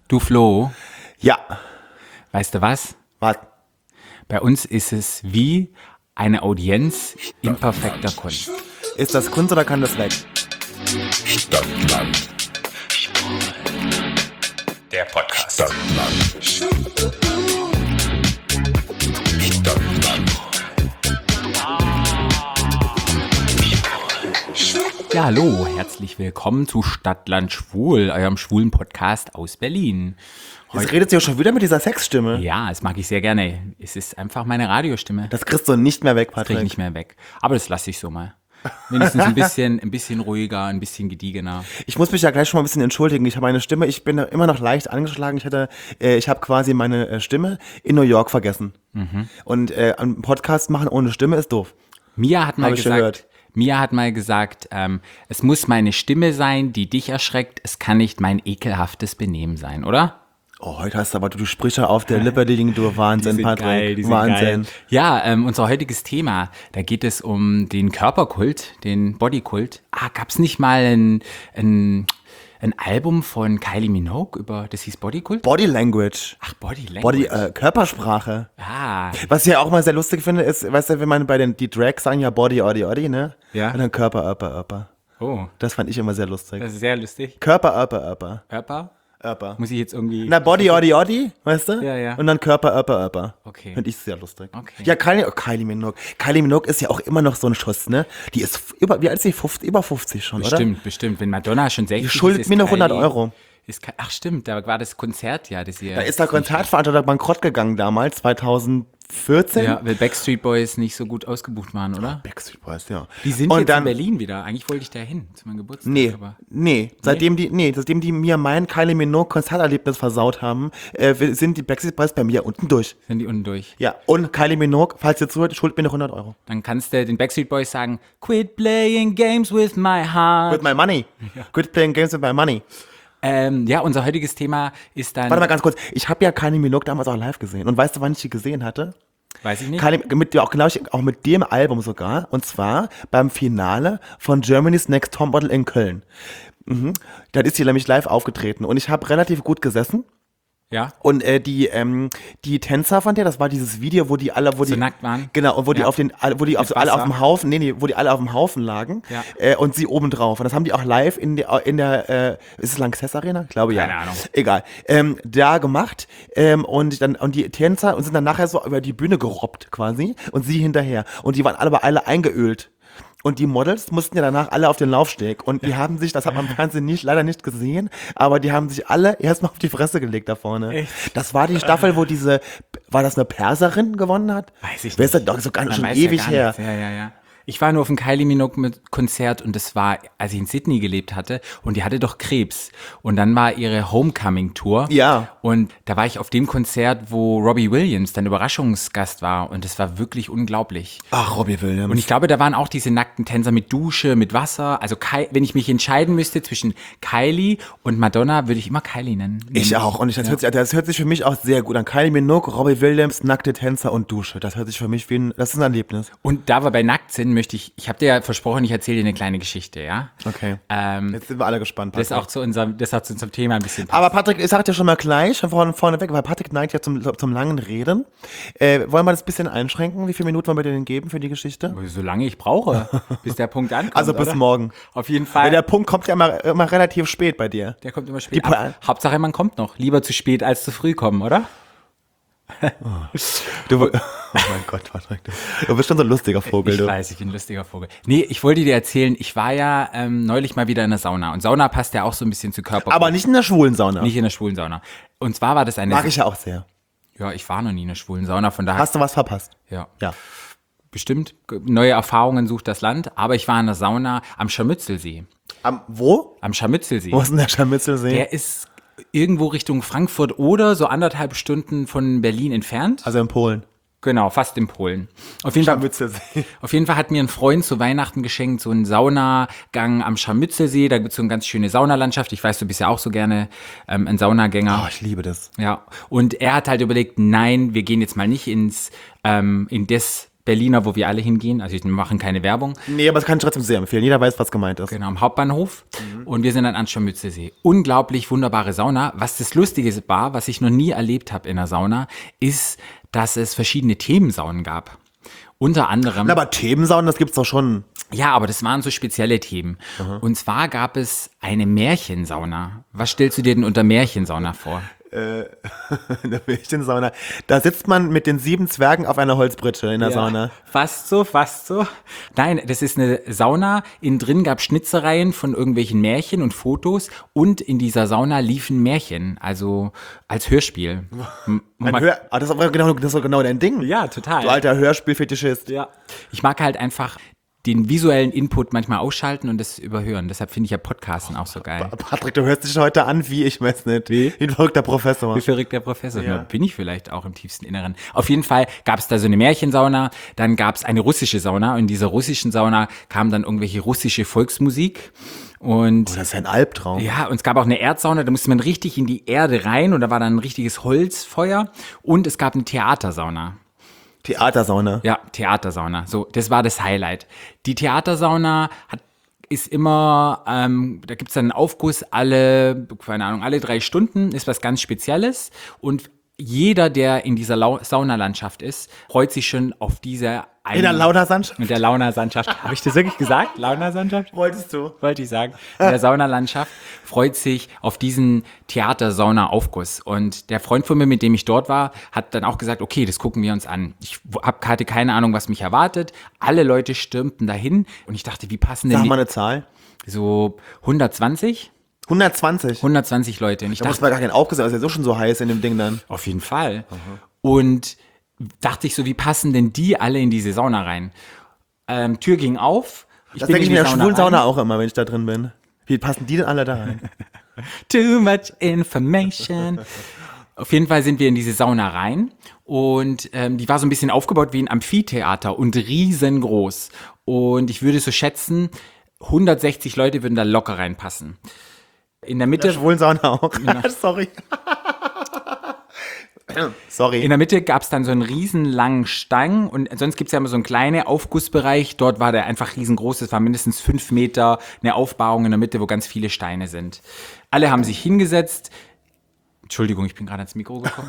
Du Flo, Ja. weißt du was? Was? Bei uns ist es wie eine Audienz in perfekter Kunst. Ist das Kunst oder kann das weg? Stadtland. Der Podcast. Stadtland. Stadtland. Ja, hallo, herzlich willkommen zu Stadtland Schwul, eurem schwulen Podcast aus Berlin. Jetzt redet sie auch schon wieder mit dieser Sexstimme. Ja, das mag ich sehr gerne. Es ist einfach meine Radiostimme. Das kriegst du nicht mehr weg, Krieg ich Patrick. nicht mehr weg. Aber das lasse ich so mal. Wenigstens ein bisschen ruhiger, ein bisschen gediegener. Ich muss mich ja gleich schon mal ein bisschen entschuldigen. Ich habe meine Stimme, ich bin immer noch leicht angeschlagen. Ich habe quasi meine Stimme in New York vergessen. Und einen Podcast machen ohne Stimme ist doof. Mia hat mal Hab ich schon gehört. gesagt, es muss meine Stimme sein, die dich erschreckt. Es kann nicht mein ekelhaftes Benehmen sein, oder? Oh, heute hast du aber, du sprichst ja auf der Lippe, du Wahnsinn, Patrick. Wahnsinn. Ja, unser heutiges Thema, da geht es um den Körperkult, den Bodykult. Gab's nicht mal ein Album von Kylie Minogue das hieß Bodykult? Body Language. Ach, Body Language. Körpersprache. Ah, Was ich ja auch mal sehr lustig finde, ist, weißt du, wenn man die Drags sagen ja Body, Odi, ne? Ja. Und dann Körper. oh, Das fand ich immer sehr lustig. das ist sehr lustig. Körper. Körper? Upper. Muss ich jetzt irgendwie... Na, Body, Odi, weißt du? Ja. Und dann Körper. Okay. Finde ich sehr lustig. Okay. Ja, Kylie Minogue. Kylie Minogue ist ja auch immer noch so ein Schuss, ne? Die ist wie alt ist sie? Über 50 schon, oder? Bestimmt. Wenn Madonna schon 60 Die schuldet ist, mir noch Kylie 100 Euro. Ach stimmt, da war das Konzert ja. Das Da ist der Konzertveranstalter bankrott gegangen damals, 2014. Ja, weil Backstreet Boys nicht so gut ausgebucht waren, oder? Backstreet Boys, ja. Die sind Und jetzt dann, in Berlin wieder. Eigentlich wollte ich da hin, zu meinem Geburtstag. Aber Seitdem die mir mein Kylie Minogue Konzerterlebnis versaut haben, sind die Backstreet Boys bei mir unten durch. sind die unten durch. Ja, und Kylie Minogue, falls ihr zuhört, schuldet mir noch 100 Euro. Dann kannst du den Backstreet Boys sagen, quit playing games with my heart. With my money. Quit playing games with my money. Ja, unser heutiges Thema ist dann... Warte mal ganz kurz. Ich habe ja Kylie Minogue damals auch live gesehen. Und weißt du, wann ich die gesehen hatte? Weiß ich nicht. Auch mit dem Album sogar. Und zwar beim Finale von Germany's Next Topmodel in Köln. Da ist sie nämlich live aufgetreten. Und ich habe relativ gut gesessen. Ja, Und die Tänzer von der, das war dieses Video, wo die alle, so nackt waren. Genau, und wo die Ja. alle auf dem Haufen, wo die alle auf dem Haufen lagen, Ja. und sie oben drauf. Und das haben die auch live in der ist es Lanxess Arena? Ich glaube, ja. Keine Ahnung. Egal. Da gemacht, und die Tänzer sind dann nachher so über die Bühne gerobbt quasi und sie hinterher. Und die waren alle eingeölt. Und die Models mussten ja danach alle auf den Laufsteg. Und die haben sich, das hat man im Fernsehen leider nicht gesehen, aber die haben sich alle erstmal auf die Fresse gelegt da vorne. Echt? Das war die Staffel, wo war das eine Perserin gewonnen hat? Weiß ich Wer ist nicht. das doch so ganz Man schon weiß ewig gar her. nichts. Ja. Ich war nur auf dem Kylie Minogue-Konzert und das war, als ich in Sydney gelebt hatte und die hatte doch Krebs. Und dann war ihre Homecoming-Tour. Ja. Und da war ich auf dem Konzert, wo Robbie Williams dann Überraschungsgast war und das war wirklich unglaublich. Ach, Robbie Williams. Und ich glaube, da waren auch diese nackten Tänzer mit Dusche, mit Wasser. Also wenn ich mich entscheiden müsste zwischen Kylie und Madonna, würde ich immer Kylie nennen. Ich auch. Und das hört sich für mich auch sehr gut an. Kylie Minogue, Robbie Williams, nackte Tänzer und Dusche. Das hört sich für mich das ist ein Erlebnis. Und da wir bei nackt sind, ich habe dir ja versprochen, ich erzähle dir eine kleine Geschichte, ja? Okay. Jetzt sind wir alle gespannt, Das Patrick. auch zu unserem Thema ein bisschen passt. Aber Patrick, ich sag dir schon mal gleich, vorne weg, weil Patrick neigt ja zum langen Reden. Wollen wir das ein bisschen einschränken? Wie viele Minuten wollen wir dir denn geben für die Geschichte? Solange ich brauche, bis der Punkt ankommt. Also bis oder? morgen. Auf jeden Fall. Weil der Punkt kommt ja immer relativ spät bei dir. Der kommt immer spät. Die Hauptsache, man kommt noch. Lieber zu spät als zu früh kommen, oder? Oh mein Gott, Patrick. Du bist schon so ein lustiger Vogel, Ich du. weiß, ich bin ein lustiger Vogel. Nee, ich wollte dir erzählen, ich war ja neulich mal wieder in der Sauna. Und Sauna passt ja auch so ein bisschen zu Körper. Aber nicht in der schwulen Sauna. Nicht in der schwulen Sauna. Und zwar war das eine... Mag ich ja auch sehr. Ja, ich war noch nie in der schwulen Sauna, von daher... Hast du was verpasst? Ja. Ja. Bestimmt. Neue Erfahrungen sucht das Land. Aber ich war in der Sauna am Scharmützelsee. Wo? Am Scharmützelsee. Wo ist denn der Scharmützelsee? Der ist irgendwo Richtung Frankfurt oder so 1,5 Stunden von Berlin entfernt. Also in Polen. Genau, fast in Polen. Auf jeden Fall hat mir ein Freund zu Weihnachten geschenkt, so einen Saunagang am Scharmützelsee. Da gibt es so eine ganz schöne Saunalandschaft. Ich weiß, du bist ja auch so gerne ein Saunagänger. Oh, ich liebe das. Ja, und er hat halt überlegt, nein, wir gehen jetzt mal nicht in das Berliner, wo wir alle hingehen. Also wir machen keine Werbung. Nee, aber das kann ich trotzdem sehr empfehlen. Jeder weiß, was gemeint ist. Genau, am Hauptbahnhof. Und wir sind dann an Scharmützelsee. Unglaublich wunderbare Sauna. Was das Lustige war, was ich noch nie erlebt habe in der Sauna, ist, dass es verschiedene Themensaunen gab. Unter anderem. Na, aber Themensaunen, das gibt's doch schon. Ja, aber das waren so spezielle Themen. Und zwar gab es eine Märchensauna. Was stellst du dir denn unter Märchensauna vor? In der Märchensauna. Da sitzt man mit den 7 Zwergen auf einer Holzbritsche in der Sauna. Fast so, fast so. Nein, das ist eine Sauna. Innen drin gab Schnitzereien von irgendwelchen Märchen und Fotos. Und in dieser Sauna liefen Märchen, also als Hörspiel. Das ist aber genau dein Ding. Ja, total. Du alter Hörspielfetischist. Ja. Ich mag halt einfach den visuellen Input manchmal ausschalten und das überhören. Deshalb finde ich ja Podcasten auch so geil. Patrick, du hörst dich heute an wie, ich weiß nicht, wie ein verrückter Professor. Wie verrückt der Professor. Ja. Ja. Bin ich vielleicht auch im tiefsten Inneren. Auf jeden Fall gab es da so eine Märchensauna, dann gab es eine russische Sauna und in dieser russischen Sauna kam dann irgendwelche russische Volksmusik und Das ist ein Albtraum. ja, und es gab auch eine Erdsauna, da musste man richtig in die Erde rein und da war dann ein richtiges Holzfeuer und es gab eine Theatersauna. Theatersauna. Ja, Theatersauna. So, das war das Highlight. Die Theatersauna ist immer, da gibt's dann einen Aufguss alle 3 Stunden, ist was ganz Spezielles. Und jeder, der in dieser Saunalandschaft ist, freut sich schon auf diese In der Launerslandschaft? mit der Launersandschaft. Habe ich das wirklich gesagt? Launersandschaft? Wolltest du? Wollte ich sagen. In der Saunalandschaft freut sich auf diesen Theater-Sauna-Aufguss. Und der Freund von mir, mit dem ich dort war, hat dann auch gesagt, okay, das gucken wir uns an. Ich hatte keine Ahnung, was mich erwartet. Alle Leute stürmten dahin. Und ich dachte, wie passen denn Sag die? mal eine Zahl. So 120? 120. 120 Leute. Und ich Da muss dachte, man gar keinen Aufguss sein, das ist ja so schon so heiß in dem Ding dann. auf jeden Fall. Und dachte ich so, wie passen denn die alle in diese Sauna rein? Tür ging auf. Das denke ich in mir die in der schwulen rein. Sauna auch immer, wenn ich da drin bin. Wie passen die denn alle da rein? Too much information. Auf jeden Fall sind wir in diese Sauna rein und die war so ein bisschen aufgebaut wie ein Amphitheater und riesengroß. Und ich würde so schätzen, 160 Leute würden da locker reinpassen. In der In Mitte, der schwulen Sauna auch. Sorry. Sorry. in der Mitte gab es dann so einen riesen langen Stang und sonst gibt es ja immer so einen kleinen Aufgussbereich. Dort war der einfach riesengroß, es war mindestens 5 Meter, eine Aufbauung in der Mitte, wo ganz viele Steine sind. Alle haben sich hingesetzt. Entschuldigung, ich bin gerade ans Mikro gekommen.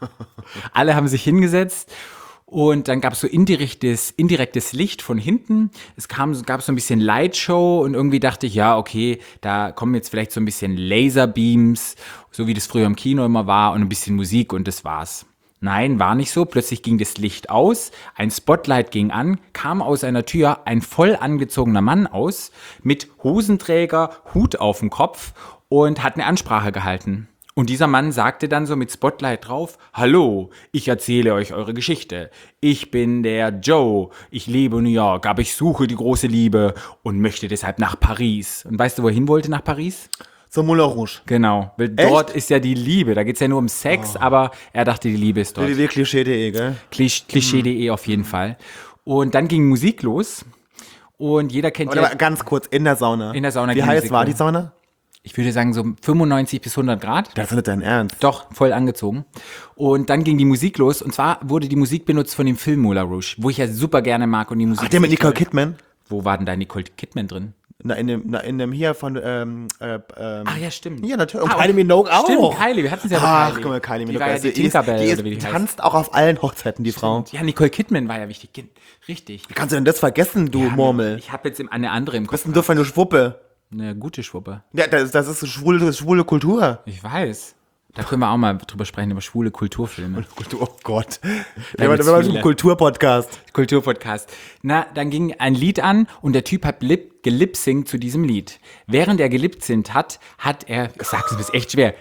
Alle haben sich hingesetzt und dann gab es so indirektes Licht von hinten. Gab so ein bisschen Lightshow und irgendwie dachte ich, ja, okay, da kommen jetzt vielleicht so ein bisschen Laserbeams, so wie das früher im Kino immer war und ein bisschen Musik und das war's. Nein, war nicht so. Plötzlich ging das Licht aus, ein Spotlight ging an, kam aus einer Tür ein voll angezogener Mann aus, mit Hosenträger, Hut auf dem Kopf und hat eine Ansprache gehalten. Und dieser Mann sagte dann so mit Spotlight drauf, hallo, ich erzähle euch eure Geschichte. Ich bin der Joe, ich lebe in New York, aber ich suche die große Liebe und möchte deshalb nach Paris. Und weißt du, wo er hin wollte nach Paris? Zum Moulin Rouge. Genau, weil dort ist ja die Liebe, da geht's ja nur um Sex, aber er dachte, die Liebe ist dort. www.klischee.de, gell? Klischee.de auf jeden Fall. Und dann ging Musik los und jeder kennt Aber ja, mal ganz kurz, in der Sauna. In der Sauna Wie ging heiß Musik war los. die Sauna? ich würde sagen so 95 bis 100 Grad. Das ist nicht dein Ernst. Doch, voll angezogen. Und dann ging die Musik los. Und zwar wurde die Musik benutzt von dem Film Moulin Rouge, wo ich ja super gerne mag und die Musik. Ach, der mit ist echt Nicole toll. Kidman? Wo war denn da Nicole Kidman drin? In dem hier von, Ach ja, stimmt. ja, natürlich. Und Ah, Kylie Minogue auch. Stimmt, Kylie, wir hatten es ja Ach, bei guck mal, Kylie Die Minogue. war ja weißt die du, Tinkerbell, die oder wie die heißt. tanzt auch auf allen Hochzeiten, die Frau. Ja, Nicole Kidman war ja wichtig. Richtig. Wie kannst du denn das vergessen, du Murmel? Ich habe jetzt eine andere im Was Kopf. ist denn du für eine Schwuppe? Eine gute Schwuppe. Ja, das ist schwule Kultur. Ich weiß. Da können wir auch mal drüber sprechen, über schwule Kulturfilme. Oh Gott. Da Wir gibt's waren viele. im Kulturpodcast. Kulturpodcast. Na, dann ging ein Lied an und der Typ hat gelipsingt zu diesem Lied. Während er gelipsingt hat er, ich sag's, es ist echt schwer,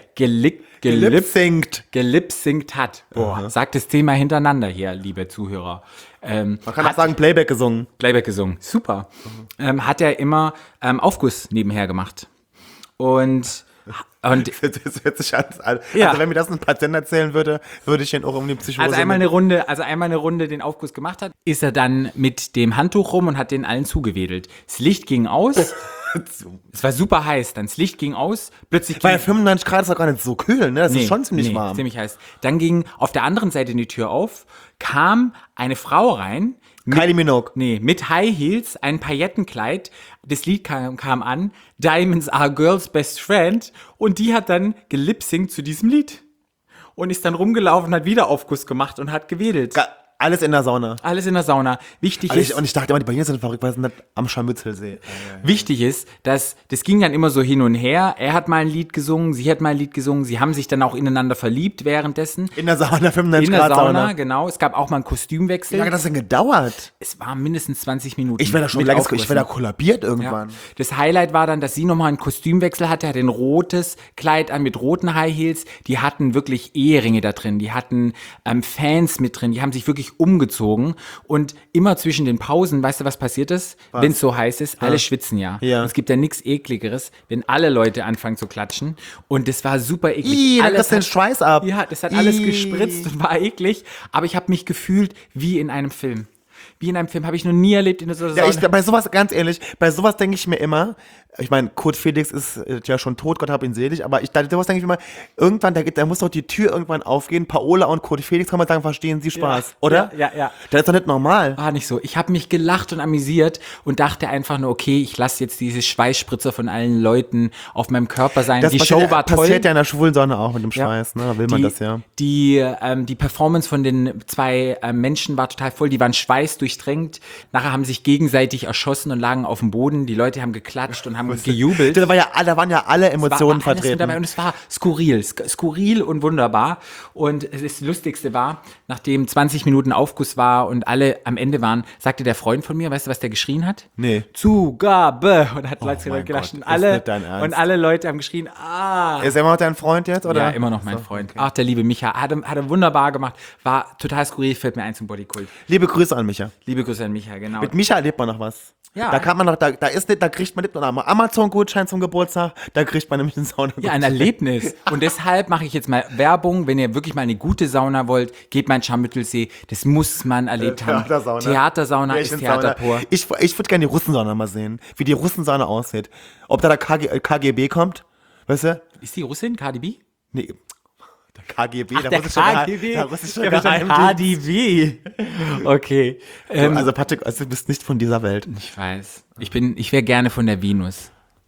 Gelipsingt. gelipsingt hat. Boah, sagt das Thema hintereinander hier, liebe Zuhörer. Man kann auch sagen, Playback gesungen. Playback gesungen. Super. Hat er immer Aufguss nebenher gemacht. Und Das hört sich an. Ja. Also wenn mir das ein Patient erzählen würde, würde ich ihn auch um die Psychose. als einmal eine Runde den Aufguss gemacht hat, ist er dann mit dem Handtuch rum und hat den allen zugewedelt. Das Licht ging aus. Es war super heiß. Dann das Licht ging aus. Plötzlich Weil ging 95 Grad ist doch gar nicht so kühl, ne? Das ist schon ziemlich warm. Ziemlich heiß. Dann ging auf der anderen Seite die Tür auf, kam eine Frau rein, Kylie Minogue. Nee, mit High Heels, ein Paillettenkleid. Das Lied kam an, Diamonds are Girls Best Friend. Und die hat dann gelipsingt zu diesem Lied. Und ist dann rumgelaufen, hat wieder Aufguss gemacht und hat gewedelt. Alles in der Sauna. Alles in der Sauna. Wichtig ist, Und ich dachte immer, die Berliner sind verrückt, weil sie sind am Scharmützelsee. wichtig ist, dass das ging dann immer so hin und her. Er hat mal ein Lied gesungen, sie hat mal ein Lied gesungen. Sie haben sich dann auch ineinander verliebt währenddessen. In der Sauna, 95 In der Grad Sauna, genau. Es gab auch mal einen Kostümwechsel. Wie lange hat das denn gedauert? Es war mindestens 20 Minuten. Ich wäre da schon mit lange, ich Aufgriffen. wäre da kollabiert Ja. irgendwann. Das Highlight war dann, dass sie nochmal einen Kostümwechsel hatte, hat ein rotes Kleid an mit roten High Heels. Die hatten wirklich Eheringe da drin, die hatten Fans mit drin, die haben sich wirklich umgezogen und immer zwischen den Pausen, weißt du, was passiert ist? Wenn es so heiß ist, alle schwitzen ja. Ja. Und es gibt ja nichts Ekligeres, wenn alle Leute anfangen zu klatschen und das war super eklig. Ih, dann Alles kriegst du den hat- Schweiß ab. Ja, das hat alles Ih. gespritzt und war eklig, aber ich habe mich gefühlt wie in einem Film. Wie in einem Film, habe ich noch nie erlebt in so einer Ja, Sauna. bei sowas, ganz ehrlich, bei sowas denke ich mir immer, ich meine, Kurt Felix ist ja schon tot, Gott hab ihn selig, aber sowas denke ich mir immer, irgendwann, da muss doch die Tür irgendwann aufgehen, Paola und Kurt Felix, kann man sagen, verstehen sie Spaß, oder? Ja. Das ist doch nicht normal. War nicht so. Ich habe mich gelacht und amüsiert und dachte einfach nur, okay, ich lasse jetzt diese Schweißspritzer von allen Leuten auf meinem Körper sein. Die Show war toll. Passiert ja in der schwulen Sonne auch mit dem Schweiß, ne? Da will man das ja. Die Performance von den zwei Menschen war total voll. Die waren schweißdurchtränkt. Nachher haben sich gegenseitig erschossen und lagen auf dem Boden. Die Leute haben geklatscht und haben gejubelt. Da waren ja alle Emotionen war alles mit vertreten. dabei und es war skurril und wunderbar. Und das Lustigste war, nachdem 20 Minuten Aufguss war und alle am Ende waren, sagte der Freund von mir, weißt du, was der geschrien hat? Nee. Zugabe! Und hat Leute mein gelacht. Gott, Und alle, ist nicht dein Ernst. und alle Leute haben geschrien, Ist er immer noch dein Freund jetzt, oder? ja, immer noch mein Freund. Ach, der liebe Micha. Hat er wunderbar gemacht. War total skurril, fällt mir ein zum Bodykult. Liebe Grüße an Micha. Liebe Grüße an Micha, genau. Mit Micha erlebt man noch was. Ja. Da kann man noch, da kriegt man nicht nur einen Amazon-Gutschein zum Geburtstag, da kriegt man nämlich einen Sauna. Ja, ein Erlebnis. Und deshalb mache ich jetzt mal Werbung. Wenn ihr wirklich mal eine gute Sauna wollt, geht mal in Scharmüttelsee. Das muss man erlebt haben. Theatersauna ist Theater pur. Ich würde gerne die Russensauna mal sehen, wie die Russensauna aussieht. Ob da der KGB kommt, weißt du? Ist die Russin, KDB? Nee, der KGB, Ach, der KGB. der russische Ich hab verstanden, Geheimdienst. KDB. Okay. Also Patrick, also du bist nicht von dieser Welt. Ich weiß. Ich wäre gerne von der Venus.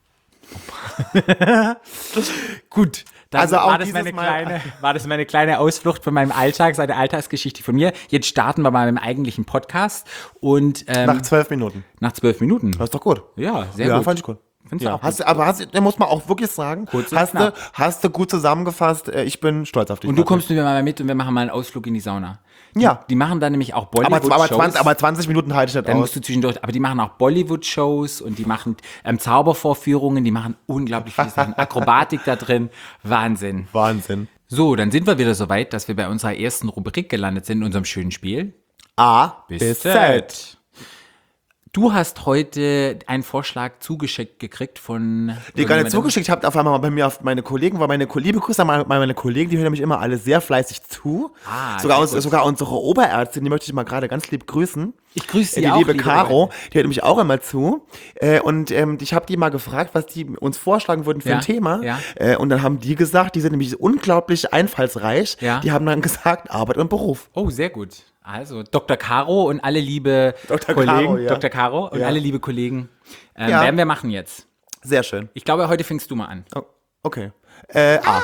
Gut. Dann Also auch war das, dieses war das meine kleine Ausflucht von meinem Alltag, seine Alltagsgeschichte von mir. Jetzt starten wir mal mit dem eigentlichen Podcast. Und Nach 12 Minuten. nach 12 Minuten. Das ist doch gut. Ja, sehr Ja, gut. fand ich gut. Findest du Ja, auch gut? da muss man auch wirklich sagen, Kurz und knapp. hast du gut zusammengefasst, ich bin stolz auf dich. Und du Patrick. kommst mit mir mal mit und wir machen mal einen Ausflug in die Sauna. Ja. Die machen dann nämlich auch aber, Bollywood-Shows. aber 20 Minuten halte ich nicht Dann aus. musst du zwischendurch, aber die machen auch Bollywood-Shows und die machen Zaubervorführungen, die machen unglaublich viele Sachen. Akrobatik da drin, Wahnsinn. Wahnsinn. So, dann sind wir wieder so weit, dass wir bei unserer ersten Rubrik gelandet sind, in unserem schönen Spiel. A bis Z. Du hast heute einen Vorschlag zugeschickt gekriegt von... Die gar nicht irgendjemandem. zugeschickt habt, auf einmal bei mir auf meine Kollegen, weil liebe Grüße an meine Kollegen, die hören nämlich immer alle sehr fleißig zu. Ah, sogar, sehr gut. sogar unsere Oberärztin, die möchte ich mal gerade ganz lieb grüßen. Ich grüße sie Die auch, liebe liebe Caro, die hört nämlich auch immer zu. Und ich habe die mal gefragt, was die uns vorschlagen würden für Ja, ein Thema. ja. Und dann haben die gesagt, die sind nämlich unglaublich einfallsreich. Ja. Die haben dann gesagt, Arbeit und Beruf. Oh, sehr gut. Also Dr. Caro und alle liebe Dr. Kollegen, Caro, ja. Dr. Caro und Ja. alle liebe Kollegen, Ja. werden wir machen jetzt. Sehr schön. Ich glaube, heute fängst du mal an. Oh, okay. A.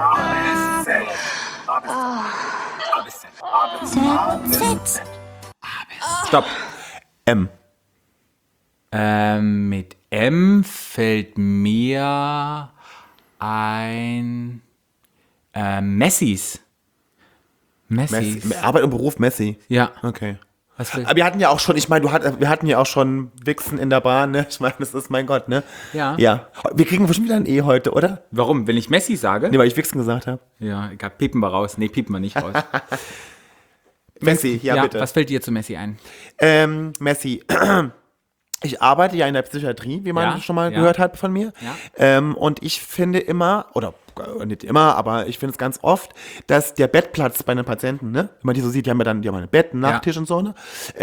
Stopp. M. Mit M fällt mir ein Messis. Messi. Arbeit und Beruf Messi. Ja. Okay. Was fällt? Aber wir hatten ja auch schon, ich meine, wir hatten ja auch schon Wichsen in der Bahn, ne? Ich meine, das ist mein Gott, ne? Ja. Ja. Wir kriegen bestimmt wieder ein E heute, oder? Warum? Wenn ich Messi sage? Nee, weil ich Wichsen gesagt habe. Ja, egal, piepen wir raus. Nee, piepen wir nicht raus. Messi, ja, bitte. Was fällt dir zu Messi ein? Messi. Ich arbeite ja in der Psychiatrie, wie man Ja, schon mal ja. gehört hat von mir. Ja. Und ich finde immer, oder nicht immer, aber ich finde es ganz oft, dass der Bettplatz bei den Patienten, ne, wenn man die so sieht, die haben ein Bett, einen Nachttisch und so, ne,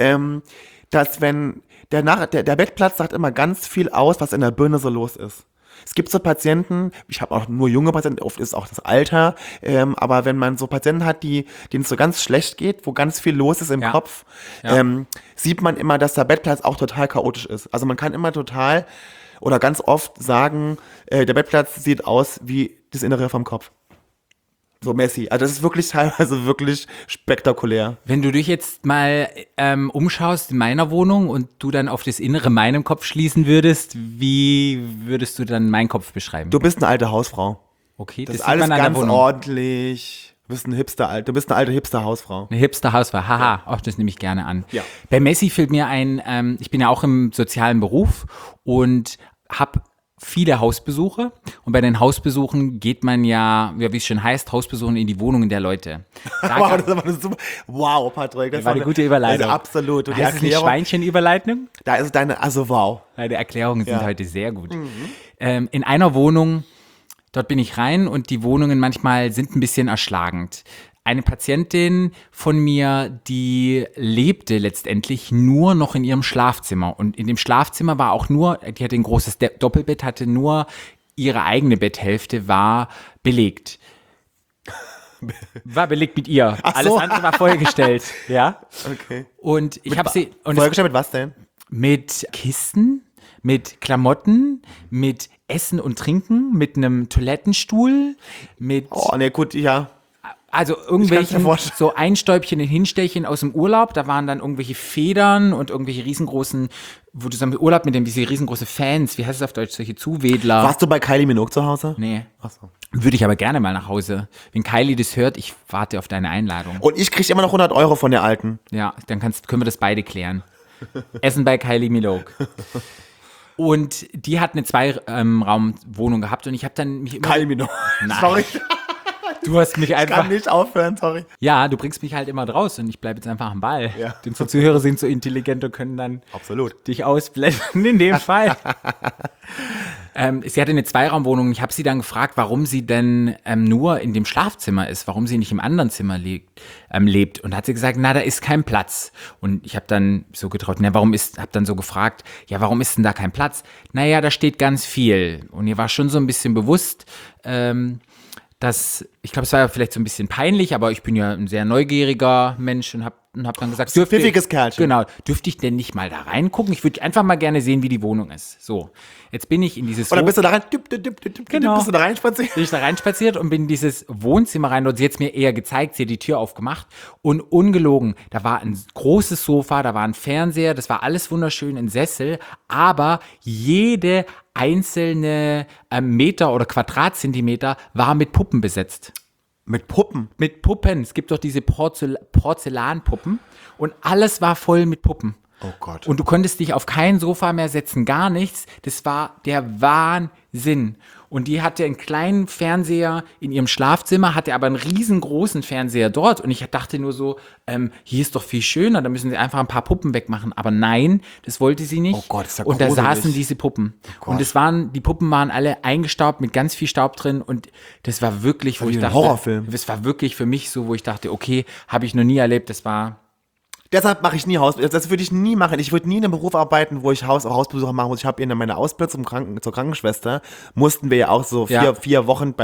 dass wenn der Bettplatz sagt immer ganz viel aus, was in der Birne so los ist. Es gibt so Patienten, ich habe auch nur junge Patienten, oft ist auch das Alter, aber wenn man so Patienten hat, denen es so ganz schlecht geht, wo ganz viel los ist im Ja. Kopf, Ja. sieht man immer, dass der Bettplatz auch total chaotisch ist. Also man kann immer total oder ganz oft sagen, der Bettplatz sieht aus wie das Innere vom Kopf. So messy. Also das ist wirklich teilweise wirklich spektakulär. Wenn du dich jetzt mal umschaust in meiner Wohnung und du dann auf das Innere meinem Kopf schließen würdest, wie würdest du dann meinen Kopf beschreiben? Du bist eine alte Hausfrau. Okay, Das ist sieht alles man an der ganz Wohnung. ordentlich. Du bist eine alte Hipster-Hausfrau. Eine Hipster-Hausfrau, haha, auch das nehme ich gerne an. Ja. Bei Messi fällt mir ein, ich bin ja auch im sozialen Beruf und habe viele Hausbesuche. Und bei den Hausbesuchen geht man ja, wie es schon heißt, Hausbesuchen in die Wohnungen der Leute. Da Wow, kann- das war eine super. Wow, Patrick. Das war eine gute Überleitung. Also absolut. Und die heißt es nicht Erklärung, Schweinchenüberleitung? da ist also wow. Ja, die Erklärungen sind Ja. heute sehr gut. In einer Wohnung, dort bin ich rein und die Wohnungen manchmal sind ein bisschen erschlagend. Eine Patientin von mir, die lebte letztendlich nur noch in ihrem Schlafzimmer. Und in dem Schlafzimmer war auch nur, die hatte ein großes Doppelbett, hatte nur ihre eigene Betthälfte war belegt. War belegt mit ihr. Ach Alles so. andere war vollgestellt. Ja. Okay. Und ich habe sie. Und es- Vorgestellt mit was denn? mit Kisten, mit Klamotten, mit Essen und Trinken, mit einem Toilettenstuhl, mit Oh, ne, gut, ja. also kann's irgendwelchen mir vorstellen. so Einstäubchen und Hinstellchen aus dem Urlaub. Da waren dann irgendwelche Federn und irgendwelche riesengroßen, wo du sagst, Urlaub mit dem, diese riesengroße Fans, wie heißt es auf Deutsch, solche Zuwedler. Warst du bei Kylie Minogue zu Hause? Nee. Achso. Würde ich aber gerne mal nach Hause. Wenn Kylie das hört, ich warte auf deine Einladung. Und ich krieg immer noch 100 € von der Alten. Ja, dann können wir das beide klären. Essen bei Kylie Minogue. Und die hat eine Zwei-Raum-Wohnung gehabt und ich habe dann mich immer... Kylie Minogue. Nein. Sorry, Du hast mich ich einfach... kann nicht aufhören, sorry. Ja, du bringst mich halt immer draus und ich bleibe jetzt einfach am Ball. Ja. Denn unsere Zuhörer sind so intelligent und können dann Absolut. dich ausblenden in dem Fall. Sie hatte eine Zweiraumwohnung. Ich habe sie dann gefragt, warum sie denn nur in dem Schlafzimmer ist, warum sie nicht im anderen Zimmer lebt. Und da hat sie gesagt, na, da ist kein Platz. Und ich habe dann so getraut, habe dann so gefragt, ja, warum ist denn da kein Platz? Naja, da steht ganz viel. Und ihr war schon so ein bisschen bewusst, ich glaube, es war ja vielleicht so ein bisschen peinlich, aber ich bin ja ein sehr neugieriger Mensch und hab dann gesagt, Pfiffiges Kerlchen. Genau, dürfte ich denn nicht mal da reingucken? Ich würde einfach mal gerne sehen, wie die Wohnung ist. So, jetzt bin ich in dieses Und dann bist du da rein, Genau. bist du da rein spaziert. bin ich da reinspaziert und bin in dieses Wohnzimmer rein und sie hat es mir eher gezeigt, sie hat die Tür aufgemacht und ungelogen, da war ein großes Sofa, da war ein Fernseher, das war alles wunderschön, ein Sessel, aber jede einzelne Meter oder Quadratzentimeter war mit Puppen besetzt. Mit Puppen. Mit Puppen. Es gibt doch diese Porzellanpuppen und alles war voll mit Puppen. Oh Gott. Und du konntest dich auf kein Sofa mehr setzen, gar nichts. Das war der Wahnsinn. Und die hatte einen kleinen Fernseher in ihrem Schlafzimmer, hatte aber einen riesengroßen Fernseher dort. Und ich dachte nur so, hier ist doch viel schöner, da müssen sie einfach ein paar Puppen wegmachen. Aber nein, das wollte sie nicht. Oh Gott, ist ja Und da gruselig. saßen diese Puppen. Gott. Und die Puppen waren alle eingestaubt mit ganz viel Staub drin. Und das war wirklich, wo wie ich ein dachte, Horrorfilm. das war wirklich für mich so, wo ich dachte, okay, habe ich noch nie erlebt. Das war... Deshalb mache ich nie das würde ich nie machen. Ich würde nie in einem Beruf arbeiten, wo ich Hausbesuche machen muss. Ich habe in meiner Ausbildung zur Krankenschwester, mussten wir ja auch so vier Wochen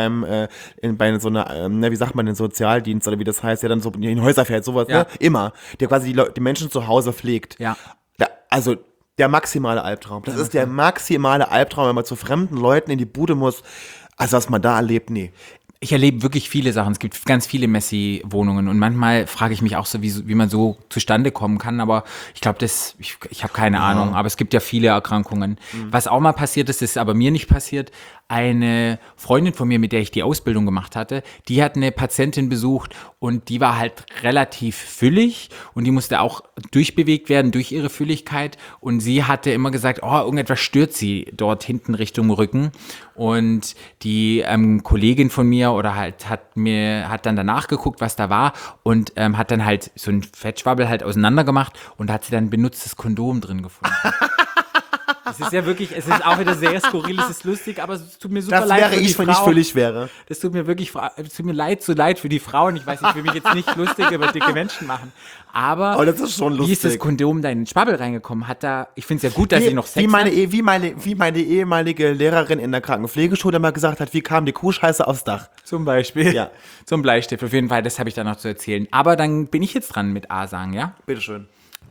bei so einer, wie sagt man, den Sozialdienst oder wie das heißt, ja dann so in Häuser fährt, sowas, Ja. ne? Immer. Der quasi die Menschen zu Hause pflegt. Ja. Also der maximale Albtraum. Das ist der maximale Albtraum, wenn man zu fremden Leuten in die Bude muss. Also was man da erlebt, nee. Ich erlebe wirklich viele Sachen. Es gibt ganz viele Messi-Wohnungen und manchmal frage ich mich auch so, wie man so zustande kommen kann. Aber ich glaube, ich habe keine Ahnung. Aber es gibt ja viele Erkrankungen. Was auch mal passiert ist aber mir nicht passiert. Eine Freundin von mir, mit der ich die Ausbildung gemacht hatte, die hat eine Patientin besucht und die war halt relativ füllig und die musste auch durchbewegt werden durch ihre Fülligkeit. Und sie hatte immer gesagt, oh, irgendetwas stört sie dort hinten Richtung Rücken. Und die Kollegin von mir oder halt hat dann danach geguckt, was da war und hat dann halt so ein Fettschwabbel halt auseinander gemacht und da hat sie dann ein benutztes Kondom drin gefunden. Es ist ja wirklich, es ist auch wieder sehr skurril, es ist lustig, aber es tut mir super Das leid wäre für die ich, wenn ich Frau. füllig wäre. Das tut mir wirklich, es tut mir leid, so leid für die Frauen. Ich weiß, ich will mich jetzt nicht lustig über dicke Menschen machen. Aber das ist schon wie ist das lustig. Kondom da in den Schwabbel reingekommen? Ich finde es ja gut, dass sie noch Sex wie hat. wie meine ehemalige Lehrerin in der Krankenpflegeschule mal gesagt hat, wie kam die Kuhscheiße aufs Dach? Zum Beispiel. Ja. Zum Bleistift. Auf jeden Fall, das habe ich dann noch zu erzählen. Aber dann bin ich jetzt dran mit A sagen, ja? Bitteschön.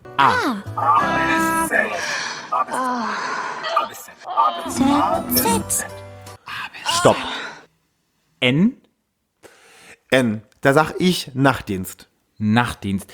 Stopp. N. N. Da sag ich Nachtdienst. Nachtdienst.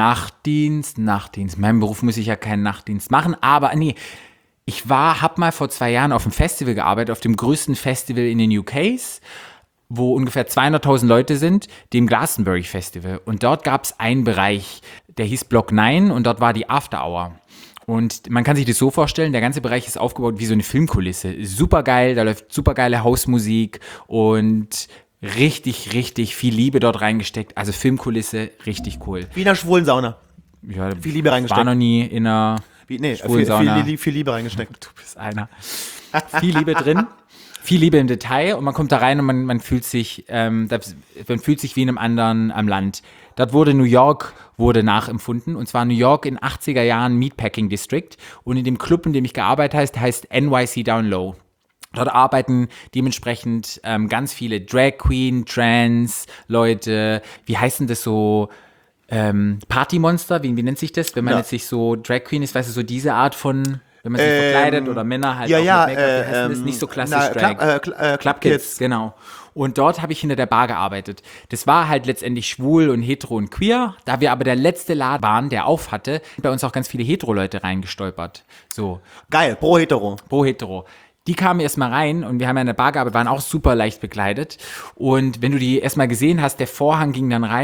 Meinem Beruf muss ich ja keinen Nachtdienst machen, aber nee. Hab mal vor 2 Jahren auf einem Festival gearbeitet, auf dem größten Festival in den UKs, wo ungefähr 200.000 Leute sind, dem Glastonbury Festival. Und dort gab es einen Bereich, der hieß Block 9 und dort war die After Hour. Und man kann sich das so vorstellen, der ganze Bereich ist aufgebaut wie so eine Filmkulisse. Super geil, da läuft super geile Hausmusik und richtig, richtig viel Liebe dort reingesteckt. Also Filmkulisse, richtig cool. Wie in einer schwulen Sauna. Ja, Viel Liebe reingesteckt. war noch nie in einer schwulen Sauna. Viel Liebe reingesteckt. Du bist einer. Viel Liebe drin, viel Liebe im Detail und man kommt da rein und man fühlt sich wie in einem anderen am Land. Dort wurde New York nachempfunden und zwar New York in 80er Jahren Meatpacking District und in dem Club, in dem ich gearbeitet heißt NYC Down Low. Dort arbeiten dementsprechend ganz viele Drag Queen, Trans Leute, wie heißt denn das so, Partymonster, wie nennt sich das, wenn man jetzt nicht so Drag Queen ist, weißt du, so diese Art von, wenn man sich verkleidet oder Männer halt auch mit Make-up, wie heißt denn das, nicht so klassisch Drag. Club Kids, genau. Und dort habe ich hinter der Bar gearbeitet. Das war halt letztendlich schwul und hetero und queer. Da wir aber der letzte Laden waren, der auf hatte, sind bei uns auch ganz viele Hetero-Leute reingestolpert. So. Geil, pro hetero. Pro hetero. Die kamen erstmal rein und wir haben ja in der Bar gearbeitet, waren auch super leicht bekleidet. Und wenn du die erstmal gesehen hast, der Vorhang ging dann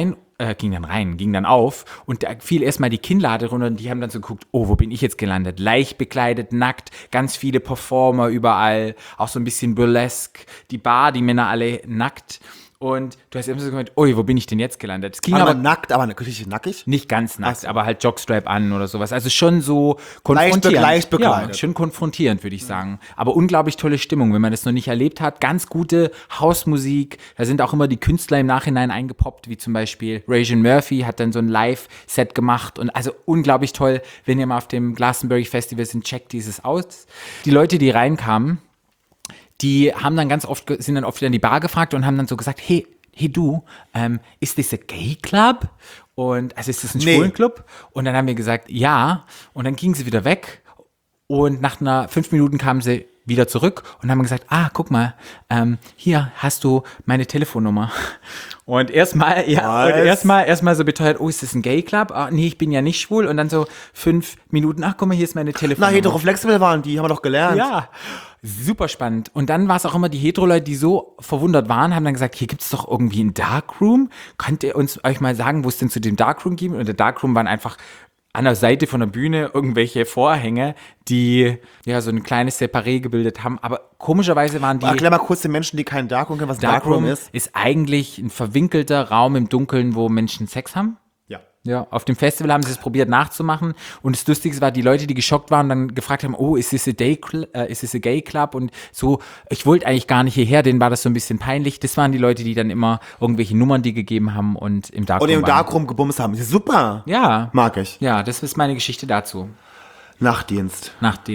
auf und da fiel erstmal die Kinnlade runter und die haben dann so geguckt, oh, wo bin ich jetzt gelandet? Leicht bekleidet, nackt, ganz viele Performer überall, auch so ein bisschen burlesque, die Bar, die Männer alle nackt. Und du hast immer so gemeint, ui, wo bin ich denn jetzt gelandet? Es ging Aber aber nackt, aber richtig nackig? nicht ganz nackt, Ach so. aber halt Jockstrap an oder sowas. Also schon so konfrontierend. Leicht bekleidet. Ja, schon konfrontierend, würde ich sagen. Aber unglaublich tolle Stimmung, wenn man das noch nicht erlebt hat. Ganz gute Hausmusik. Da sind auch immer die Künstler im Nachhinein eingepoppt, wie zum Beispiel Rajan Murphy hat dann so ein Live-Set gemacht. Und also unglaublich toll, wenn ihr mal auf dem Glastonbury Festival sind, checkt dieses aus. Die Leute, die reinkamen, die haben dann sind dann oft in die Bar gefragt und haben dann so gesagt, hey du, ist das ein Gay Club? Und also ist das ein schwulen Club? Und dann haben wir gesagt, ja. Und dann gingen sie wieder weg und nach 5 Minuten kamen sie wieder zurück und haben gesagt, guck mal, hier hast du meine Telefonnummer. Und erstmal so beteuert, oh, ist das ein Gay Club? Nee, ich bin ja nicht schwul. Und dann so 5 Minuten, guck mal, hier ist meine Telefonnummer. Na, heteroflexible waren die, haben wir doch gelernt. Ja, super spannend. Und dann war es auch immer die Hetero-Leute, die so verwundert waren, haben dann gesagt, hier gibt es doch irgendwie ein Darkroom. Könnt ihr euch mal sagen, wo es denn zu dem Darkroom gibt? Und der Darkroom waren einfach an der Seite von der Bühne irgendwelche Vorhänge, die ja so ein kleines Separé gebildet haben. Aber komischerweise waren die... Erklär mal kurz den Menschen, die keinen Darkroom kennen, was Darkroom ist. Ist eigentlich ein verwinkelter Raum im Dunkeln, wo Menschen Sex haben. Ja, auf dem Festival haben sie es probiert nachzumachen und das Lustigste war, die Leute, die geschockt waren, dann gefragt haben, oh, ist es a Gay Club und so, ich wollte eigentlich gar nicht hierher, denen war das so ein bisschen peinlich. Das waren die Leute, die dann immer irgendwelche Nummern, die gegeben haben und im Darkroom Und im Darkroom gebumst haben. Super. Ja. Mag ich. Ja, das ist meine Geschichte dazu. Nachtdienst.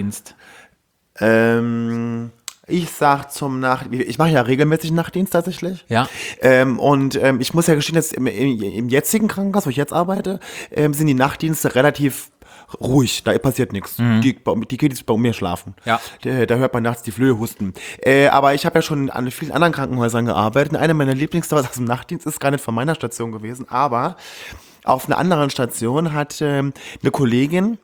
Ich sag ich mache ja regelmäßig Nachtdienst tatsächlich. Ja. Ich muss ja gestehen, dass im jetzigen Krankenhaus, wo ich jetzt arbeite, sind die Nachtdienste relativ ruhig, da passiert nichts. Die Kiddies bei mir schlafen. Ja. Da hört man nachts die Flöhe husten. Aber ich habe ja schon an vielen anderen Krankenhäusern gearbeitet und eine meiner Lieblingsstories aus dem Nachtdienst ist gar nicht von meiner Station gewesen, aber auf einer anderen Station hat eine Kollegin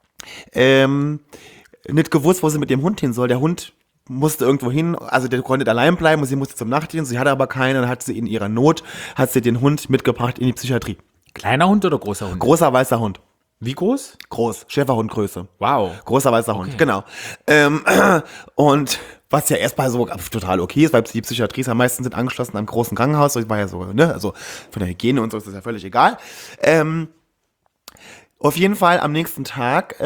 nicht gewusst, wo sie mit dem Hund hin soll. Der Hund musste irgendwo hin, also der konnte allein bleiben und sie musste zum Nachtdienst, sie hatte aber keinen, dann hat sie in ihrer Not, den Hund mitgebracht in die Psychiatrie. Kleiner Hund oder großer Hund? Großer weißer Hund. Wie groß? Groß, Schäferhundgröße. Wow. Großer weißer Hund, genau. Und was ja erstmal so total okay ist, weil die Psychiatrie ist ja meistens sind angeschlossen am großen Krankenhaus, das war ja so, ne, also von der Hygiene und so ist das ja völlig egal. Auf jeden Fall am nächsten Tag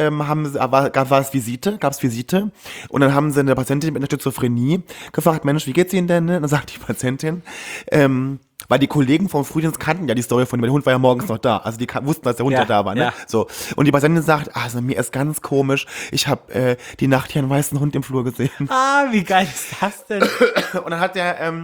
gab's Visite und dann haben sie eine Patientin mit einer Schizophrenie gefragt, Mensch, wie geht's Ihnen denn? Und dann sagt die Patientin, weil die Kollegen vom Frühdienst kannten ja die Story von ihm, weil der Hund war ja morgens noch da, also die wussten, dass der Hund ja da war, ne? Ja. So. Und die Patientin sagt, also mir ist ganz komisch, ich habe die Nacht hier einen weißen Hund im Flur gesehen. Ah, wie geil ist das denn? Und dann hat der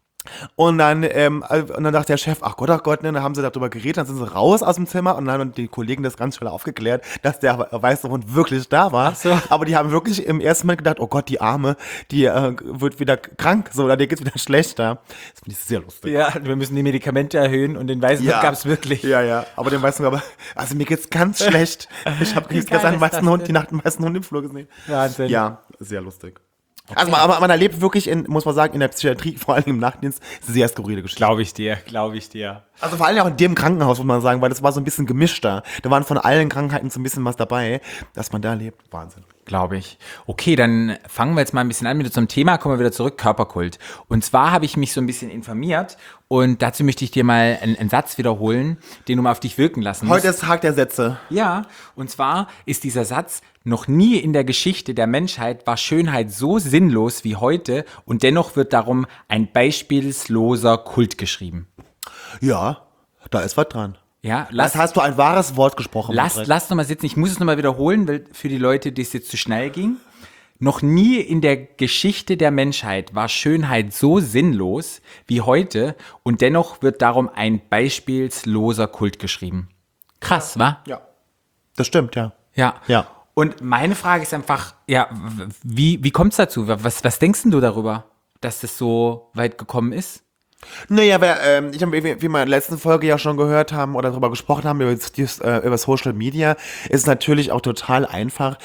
und dann dachte der Chef, ach Gott, ne, dann haben sie darüber geredet, dann sind sie raus aus dem Zimmer und dann haben die Kollegen das ganz schnell aufgeklärt, dass der weiße Hund wirklich da war. Ach so. Aber die haben wirklich im ersten Moment gedacht, oh Gott, die Arme, die wird wieder krank, so, oder dir geht's wieder schlechter. Das finde ich sehr lustig. Ja, wir müssen die Medikamente erhöhen und den weißen Hund gab's wirklich. Ja, aber den weißen Hund, also mir geht's ganz schlecht. Ich habe Wie gestern geil einen ist das weißen Hund, denn? die Nacht einen weißen Hund im Flur gesehen. Wahnsinn. Ja, sehr lustig. Also man erlebt wirklich, muss man sagen, in der Psychiatrie, vor allem im Nachtdienst, sehr skurrile Geschichten. Glaube ich dir. Also vor allem auch in dem Krankenhaus, muss man sagen, weil das war so ein bisschen gemischter. Da waren von allen Krankheiten so ein bisschen was dabei, dass man da lebt. Wahnsinn. Glaube ich. Okay, dann fangen wir jetzt mal ein bisschen an mit unserem Thema, kommen wir wieder zurück, Körperkult. Und zwar habe ich mich so ein bisschen informiert und dazu möchte ich dir mal einen Satz wiederholen, den du mal auf dich wirken lassen musst. Heute ist Tag der Sätze. Ja, und zwar ist dieser Satz: Noch nie in der Geschichte der Menschheit war Schönheit so sinnlos wie heute und dennoch wird darum ein beispielsloser Kult geschrieben. Ja, da ist was dran. Ja, Das hast du ein wahres Wort gesprochen. lass noch mal sitzen. Ich muss es noch mal wiederholen, weil für die Leute, die es jetzt zu schnell ging. Noch nie in der Geschichte der Menschheit war Schönheit so sinnlos wie heute und dennoch wird darum ein beispielsloser Kult geschrieben. Krass, wa? Ja. Das stimmt, ja. Ja. Ja. Und meine Frage ist einfach, ja, wie kommt es dazu? Was denkst denn du darüber, dass das so weit gekommen ist? Naja, ich habe, wie wir in der letzten Folge ja schon gehört haben oder darüber gesprochen haben, über Social Media, ist es natürlich auch total einfach,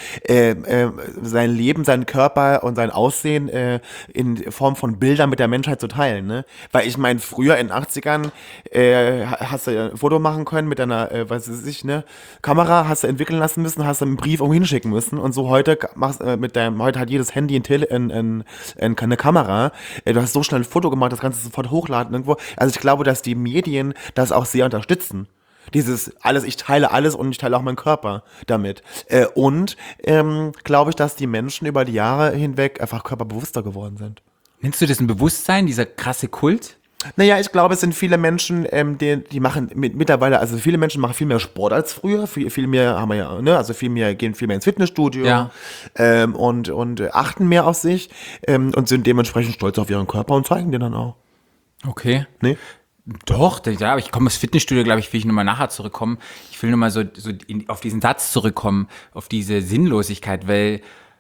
sein Leben, seinen Körper und sein Aussehen in Form von Bildern mit der Menschheit zu teilen. Ne? Weil ich meine, früher in den 80ern hast du ein Foto machen können mit deiner, Kamera, hast du entwickeln lassen müssen, hast du einen Brief irgendwo hinschicken müssen und so heute heute hat jedes Handy eine Kamera, du hast so schnell ein Foto gemacht, das kannst du sofort hochladen irgendwo. Also ich glaube, dass die Medien das auch sehr unterstützen. Dieses alles, ich teile alles und ich teile auch meinen Körper damit. Glaube ich, dass die Menschen über die Jahre hinweg einfach körperbewusster geworden sind. Nennst du das ein Bewusstsein, dieser krasse Kult? Naja, ich glaube, es sind viele Menschen, die machen mittlerweile, also viele Menschen machen viel mehr Sport als früher, viel mehr haben wir ja, ne, also gehen viel mehr ins Fitnessstudio, Ja. Und achten mehr auf sich, und sind dementsprechend stolz auf ihren Körper und zeigen den dann auch. Okay. Nee? Doch, ja, aber ich komme aus Fitnessstudio, glaube ich, will ich nochmal nachher zurückkommen. Ich will nochmal auf diesen Satz zurückkommen, auf diese Sinnlosigkeit, weil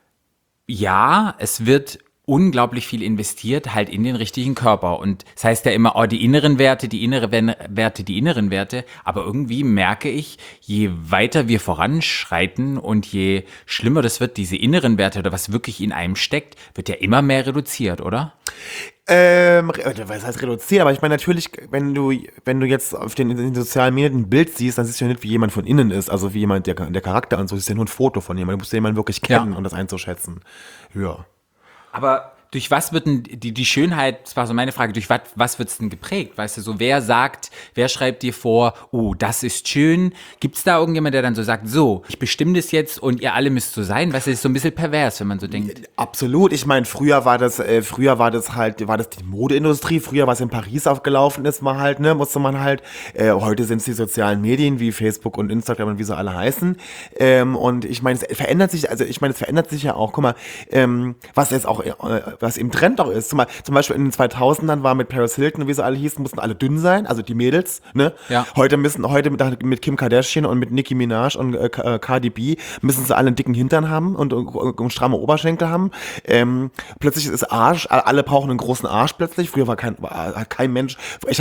ja, es wird unglaublich viel investiert halt in den richtigen Körper und das heißt ja immer, die inneren Werte, die inneren Werte, aber irgendwie merke ich, je weiter wir voranschreiten und je schlimmer das wird, diese inneren Werte oder was wirklich in einem steckt, wird ja immer mehr reduziert, oder? Was heißt reduziert? Aber ich meine natürlich, wenn du jetzt in den sozialen Medien ein Bild siehst, dann siehst du ja nicht, wie jemand von innen ist, also wie jemand, der Charakter und so, das ist ja nur ein Foto von jemandem. Du musst ja jemanden wirklich kennen, um das einzuschätzen. Ja. Aber durch was wird denn die Schönheit, das war so meine Frage, durch was wird es denn geprägt? Weißt du, so wer schreibt dir vor, oh, das ist schön? Gibt es da irgendjemand, der dann so sagt, so, ich bestimme das jetzt und ihr alle müsst so sein? Weißt du, das ist so ein bisschen pervers, wenn man so denkt. Absolut. Ich meine, früher war das die Modeindustrie. Früher, was in Paris aufgelaufen ist, musste man halt. Heute sind es die sozialen Medien wie Facebook und Instagram und wie sie alle heißen. Und ich meine, es verändert sich ja auch. Guck mal, was im Trend auch ist. Zum Beispiel in den 2000ern war mit Paris Hilton und wie sie alle hießen, mussten alle dünn sein, also die Mädels, ne? Ja. Heute mit Kim Kardashian und mit Nicki Minaj und Cardi B müssen sie alle einen dicken Hintern haben und stramme Oberschenkel haben. Plötzlich ist Arsch, alle brauchen einen großen Arsch plötzlich. Früher hat kein Mensch,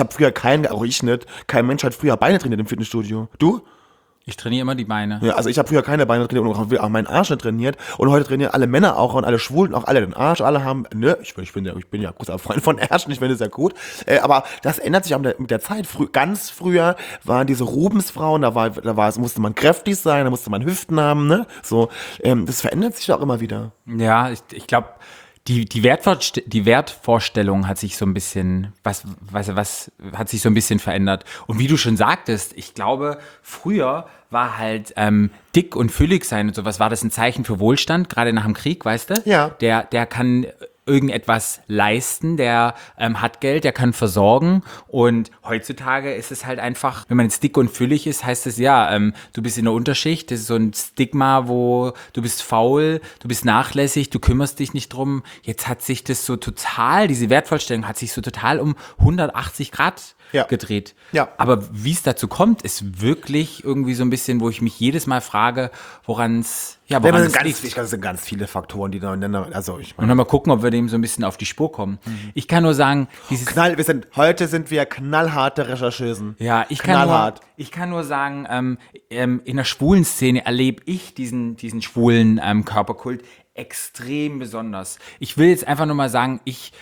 kein Mensch hat früher Beine trainiert im Fitnessstudio. Du? Ich trainiere immer die Beine. Ja, also ich habe früher keine Beine trainiert und auch meinen Arsch nicht trainiert. Und heute trainieren alle Männer auch und alle Schwulen auch alle den Arsch. Alle haben, ne, ich bin ja großer Freund von Ärschen, ich finde es ja gut. Aber das ändert sich auch mit der Zeit. Ganz früher waren diese Rubensfrauen, musste man kräftig sein, da musste man Hüften haben, ne? So, das verändert sich auch immer wieder. Ja, ich glaube, Die Wertvorstellung hat sich so ein bisschen, was hat sich so ein bisschen verändert. Und wie du schon sagtest, ich glaube, früher war halt dick und füllig sein und sowas, war das ein Zeichen für Wohlstand, gerade nach dem Krieg, weißt du? Ja. Der kann irgendetwas leisten, der hat Geld, der kann versorgen und heutzutage ist es halt einfach, wenn man jetzt dick und füllig ist, heißt es ja, du bist in der Unterschicht, das ist so ein Stigma, wo du bist faul, du bist nachlässig, du kümmerst dich nicht drum. Jetzt hat sich das so total, diese Wertvorstellung hat sich so total um 180 Grad gedreht. Ja. Aber wie es dazu kommt, ist wirklich irgendwie so ein bisschen, wo ich mich jedes Mal frage, woran es Das liegt. sind ganz viele Faktoren, die da miteinander, also ich Und meine. dann mal gucken, ob wir dem so ein bisschen auf die Spur kommen. Ich kann nur sagen, Heute sind wir knallharte Rechercheusen. ja, ich kann nur sagen, in der schwulen Szene erlebe ich diesen schwulen Körperkult extrem besonders. Ich will jetzt einfach nur mal sagen, ich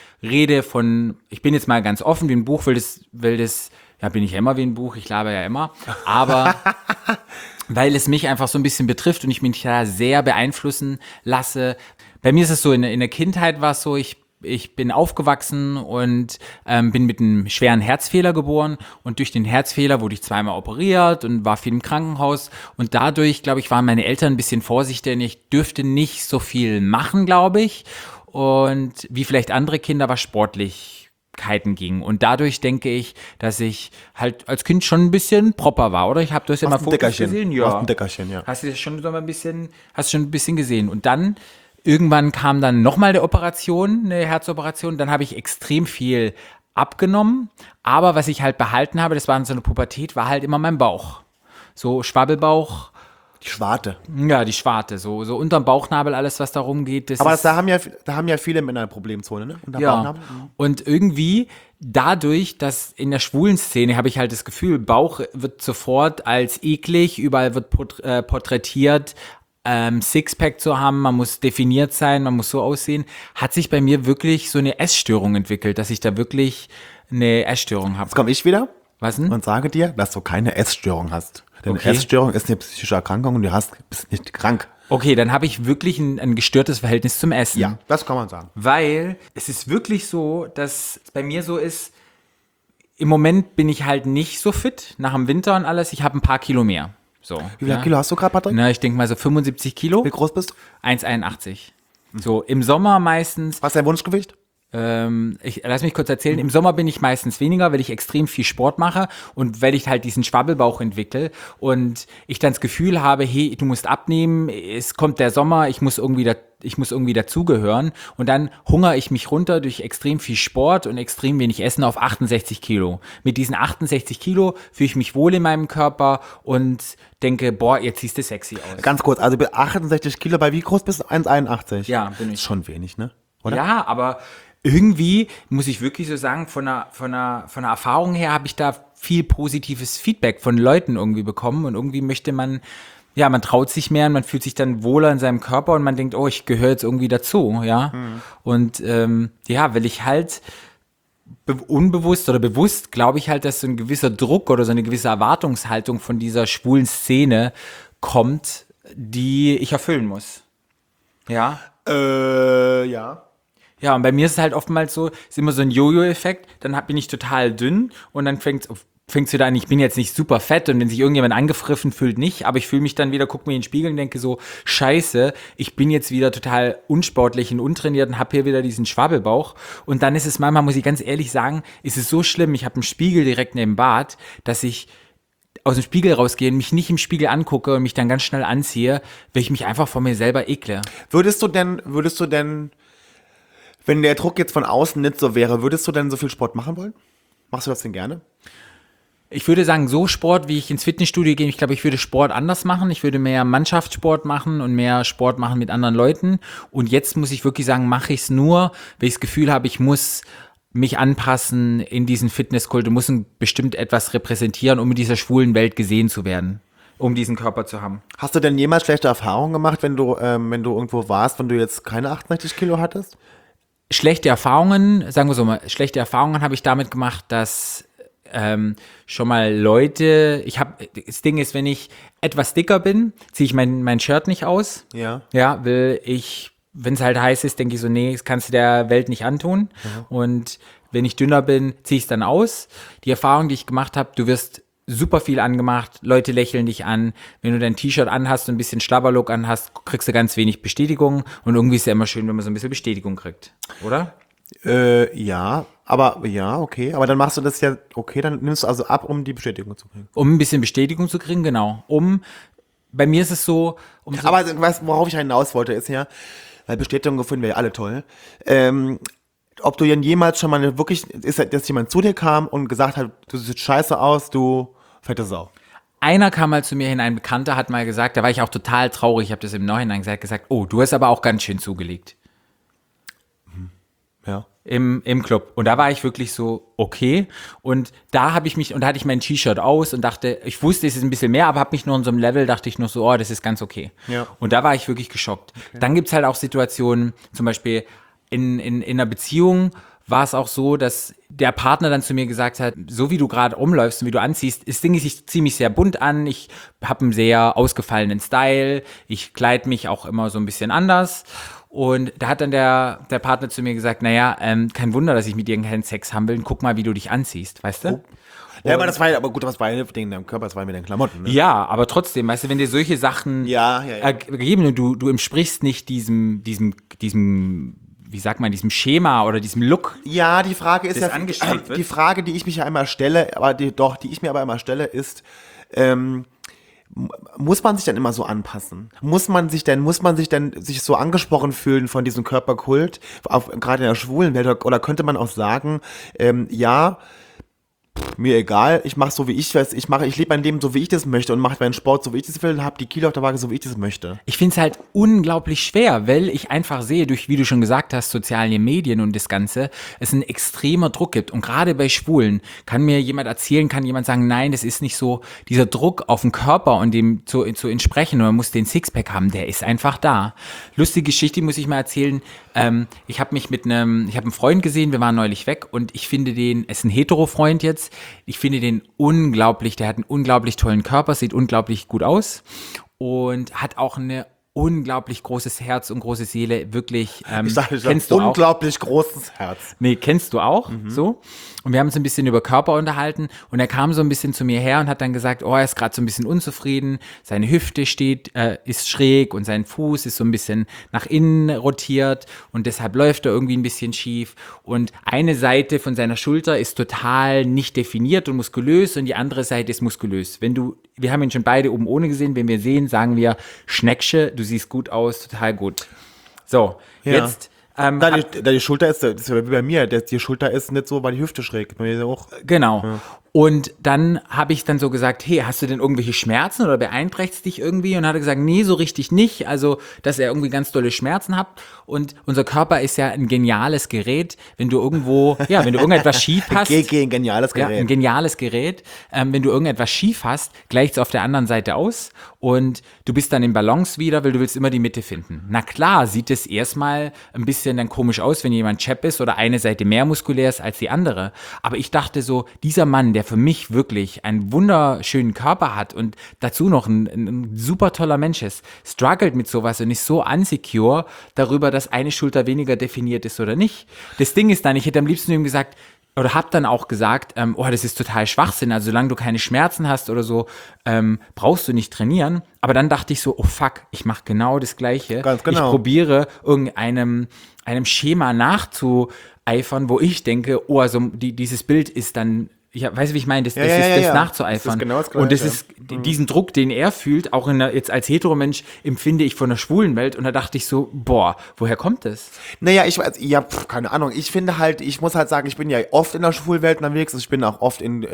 bin jetzt mal ganz offen wie ein Buch, bin ich ja immer wie ein Buch, ich laber ja immer, aber weil es mich einfach so ein bisschen betrifft und ich mich da sehr beeinflussen lasse. Bei mir ist es so, in der Kindheit war es so, ich bin aufgewachsen und bin mit einem schweren Herzfehler geboren und durch den Herzfehler wurde ich zweimal operiert und war viel im Krankenhaus und dadurch, glaube ich, waren meine Eltern ein bisschen vorsichtig und ich dürfte nicht so viel machen, glaube ich, und wie vielleicht andere Kinder, was Sportlichkeiten ging und dadurch denke ich, dass ich halt als Kind schon ein bisschen proper war, oder? Ich habe das ja mal Fotos gesehen. Ja. Ein Deckerchen, ja. Hast du das schon so ein bisschen gesehen und dann irgendwann kam dann nochmal eine Herzoperation, dann habe ich extrem viel abgenommen, aber was ich halt behalten habe, das war in so eine Pubertät, war halt immer mein Bauch. So Schwabbelbauch. Die Schwarte. Ja, die Schwarte, so unterm Bauchnabel, alles, was da rumgeht. Aber da haben ja viele Männer eine Problemzone, ne? Unterm Bauchnabel. Und irgendwie dadurch, dass in der schwulen Szene habe ich halt das Gefühl, Bauch wird sofort als eklig, überall wird porträtiert, Sixpack zu haben, man muss definiert sein, man muss so aussehen, hat sich bei mir wirklich so eine Essstörung entwickelt, dass ich da wirklich eine Essstörung habe. Jetzt komme ich wieder Was denn? und sage dir, dass du keine Essstörung hast. Denn Okay. Essstörung ist eine psychische Erkrankung und du bist nicht krank. Okay, dann habe ich wirklich ein gestörtes Verhältnis zum Essen. Ja, das kann man sagen. Weil es ist wirklich so, dass es bei mir so ist, im Moment bin ich halt nicht so fit, nach dem Winter und alles, ich habe ein paar Kilo mehr. So, Wie viel Kilo hast du gerade, Patrick? Na, ich denke mal so 75 Kilo, Wie groß bist du? 1,81. So, im Sommer meistens, Was ist dein Wunschgewicht? lass mich kurz erzählen, im Sommer bin ich meistens weniger, weil ich extrem viel Sport mache und weil ich halt diesen Schwabbelbauch entwickle und ich dann das Gefühl habe, hey, du musst abnehmen, es kommt der Sommer, ich muss irgendwie dazugehören und dann hungere ich mich runter durch extrem viel Sport und extrem wenig Essen auf 68 Kilo. Mit diesen 68 Kilo fühle ich mich wohl in meinem Körper und denke, boah, jetzt siehst du sexy aus. Ganz kurz, also 68 Kilo, bei wie groß bist du? 1,81? Ja, bin ich. Ist schon wenig, ne? Oder? Ja, aber irgendwie muss ich wirklich so sagen, von einer Erfahrung her habe ich da viel positives Feedback von Leuten irgendwie bekommen und irgendwie möchte man, ja, man traut sich mehr und man fühlt sich dann wohler in seinem Körper und man denkt, oh, ich gehöre jetzt irgendwie dazu, ja. Und weil ich halt unbewusst oder bewusst glaube ich halt, dass so ein gewisser Druck oder so eine gewisse Erwartungshaltung von dieser schwulen Szene kommt, die ich erfüllen muss. Ja. Ja. Ja, und bei mir ist es halt oftmals so, ist immer so ein Jojo-Effekt, dann bin ich total dünn und dann fängt's wieder an, ich bin jetzt nicht super fett und wenn sich irgendjemand angegriffen fühlt, nicht, aber ich fühle mich dann wieder, gucke mir in den Spiegel und denke so, scheiße, ich bin jetzt wieder total unsportlich und untrainiert und habe hier wieder diesen Schwabbelbauch und dann ist es manchmal, muss ich ganz ehrlich sagen, ist es so schlimm, ich habe einen Spiegel direkt neben dem Bad, dass ich aus dem Spiegel rausgehe und mich nicht im Spiegel angucke und mich dann ganz schnell anziehe, weil ich mich einfach vor mir selber ekle. Würdest du denn, wenn der Druck jetzt von außen nicht so wäre, würdest du denn so viel Sport machen wollen? Machst du das denn gerne? Ich würde sagen, so Sport, wie ich ins Fitnessstudio gehe, ich glaube, ich würde Sport anders machen. Ich würde mehr Mannschaftssport machen und mehr Sport machen mit anderen Leuten. Und jetzt muss ich wirklich sagen, mache ich es nur, weil ich das Gefühl habe, ich muss mich anpassen in diesen Fitnesskult und muss bestimmt etwas repräsentieren, um in dieser schwulen Welt gesehen zu werden, um diesen Körper zu haben. Hast du denn jemals schlechte Erfahrungen gemacht, wenn du irgendwo warst, wenn du jetzt keine 68 Kilo hattest? Schlechte Erfahrungen, sagen wir so mal, schlechte Erfahrungen habe ich damit gemacht, dass schon mal Leute, das Ding ist, wenn ich etwas dicker bin, ziehe ich mein Shirt nicht aus. Ja. Ja, weil ich wenn es halt heiß ist, denke ich so, nee, das kannst du der Welt nicht antun. Und wenn ich dünner bin, ziehe ich es dann aus. Die Erfahrung, die ich gemacht habe, du wirst super viel angemacht, Leute lächeln dich an. Wenn du dein T-Shirt anhast und ein bisschen Schlabberlook anhast, kriegst du ganz wenig Bestätigung. Und irgendwie ist es ja immer schön, wenn man so ein bisschen Bestätigung kriegt, oder? Ja, okay. Aber dann machst du das ja, okay, dann nimmst du also ab, um die Bestätigung zu kriegen. Um ein bisschen Bestätigung zu kriegen, genau. Bei mir ist es so, Aber weißt, worauf ich hinaus wollte, ist ja, weil Bestätigung finden wir ja alle toll. Ob du denn jemals schon mal wirklich, dass jemand zu dir kam und gesagt hat, du siehst scheiße aus, du fette Sau. Einer kam mal zu mir hin, ein Bekannter hat mal gesagt, da war ich auch total traurig, ich habe das im Nachhinein gesagt, oh, du hast aber auch ganz schön zugelegt. Ja. Im Club. Und da war ich wirklich so, okay. Und da hatte ich mein T-Shirt aus und dachte, ich wusste, es ist ein bisschen mehr, aber habe mich nur in so einem Level, dachte ich nur so, oh, das ist ganz okay. Ja. Und da war ich wirklich geschockt. Okay. Dann gibt's halt auch Situationen, zum Beispiel in einer Beziehung war es auch so, dass der Partner dann zu mir gesagt hat, so wie du gerade rumläufst und wie du anziehst, ist Ding, ich ziehe mich sehr bunt an, ich habe einen sehr ausgefallenen Style, ich kleide mich auch immer so ein bisschen anders. Und da hat dann der Partner zu mir gesagt, naja, kein Wunder, dass ich mit dir keinen Sex haben will, guck mal, wie du dich anziehst, weißt du? Ja, aber das war ja wegen deinem Körper, das war mit den Klamotten, ne? Ja, aber trotzdem, weißt du, wenn dir solche Sachen ergeben und du entsprichst nicht diesem, wie sagt man, diesem Schema oder diesem Look. Ja, die Frage ist ja, angestrebt wird. Die Frage, die ich mich ja einmal stelle, die ich mir aber immer stelle, ist, muss man sich dann immer so anpassen? Muss man sich denn sich so angesprochen fühlen von diesem Körperkult, gerade in der schwulen Welt, oder könnte man auch sagen, mir egal, ich mache so wie ich weiß, ich lebe mein Leben so wie ich das möchte und mache meinen Sport so wie ich das will und habe die Kilo auf der Waage so wie ich das möchte. Ich finde es halt unglaublich schwer, weil ich einfach sehe, durch, wie du schon gesagt hast, soziale Medien und das Ganze, es einen extremer Druck gibt. Und gerade bei Schwulen kann mir jemand erzählen, kann jemand sagen, nein, das ist nicht so, dieser Druck auf den Körper und dem zu entsprechen, und man muss den Sixpack haben, der ist einfach da. Lustige Geschichte muss ich mal erzählen. Ich habe einen Freund gesehen, wir waren neulich weg und ich finde ist ein Hetero-Freund jetzt. Ich finde den unglaublich, der hat einen unglaublich tollen Körper, sieht unglaublich gut aus und hat auch eine unglaublich großes Herz und große Seele, wirklich. Kennst du unglaublich auch? Großes Herz. Nee, kennst du auch, so. Und wir haben uns ein bisschen über Körper unterhalten und er kam so ein bisschen zu mir her und hat dann gesagt, oh, er ist gerade so ein bisschen unzufrieden, seine Hüfte ist schräg und sein Fuß ist so ein bisschen nach innen rotiert und deshalb läuft er irgendwie ein bisschen schief und eine Seite von seiner Schulter ist total nicht definiert und muskulös und die andere Seite ist muskulös. Wir haben ihn schon beide oben ohne gesehen, wenn wir sehen, sagen wir, Schnecksche, du siehst gut aus, total gut. So, ja. Jetzt da die Schulter ist, das ist ja wie bei mir, die Schulter ist nicht so, weil die Hüfte schräg. Bei mir auch. Genau. Ja. Und dann habe ich dann so gesagt, hey, hast du denn irgendwelche Schmerzen oder beeinträchtigt dich irgendwie? Und dann hat er gesagt, nee, so richtig nicht. Also, dass er irgendwie ganz dolle Schmerzen hat. Und unser Körper ist ja ein geniales Gerät. Wenn du irgendetwas schief hast. ein geniales Gerät. Ja, ein geniales Gerät. Wenn du irgendetwas schief hast, gleicht es auf der anderen Seite aus. Und du bist dann in Balance wieder, weil du willst immer die Mitte finden. Na klar, sieht es erstmal ein bisschen dann komisch aus, wenn jemand Chap ist oder eine Seite mehr muskulär ist als die andere. Aber ich dachte so, dieser Mann, der für mich wirklich einen wunderschönen Körper hat und dazu noch ein super toller Mensch ist, struggelt mit sowas und ist so unsecure darüber, dass eine Schulter weniger definiert ist oder nicht. Das Ding ist dann, ich hätte am liebsten ihm gesagt, oder hab dann auch gesagt, das ist total Schwachsinn, also solange du keine Schmerzen hast oder so, brauchst du nicht trainieren. Aber dann dachte ich so, oh fuck, ich mache genau das Gleiche. Ganz genau. Ich probiere irgendeinem Schema nachzueifern, wo ich denke, oh, also dieses Bild ist dann, ja, weißt du, wie ich meine, das nachzueifern. Das ist genau das Gleiche. Und das ist diesen Druck, den er fühlt, auch jetzt als Heteromensch, empfinde ich von der schwulen Welt. Und da dachte ich so, boah, woher kommt das? Naja, keine Ahnung. Ich finde halt, ich muss halt sagen, ich bin ja oft in der schwulen Welt unterwegs. Ich bin auch oft in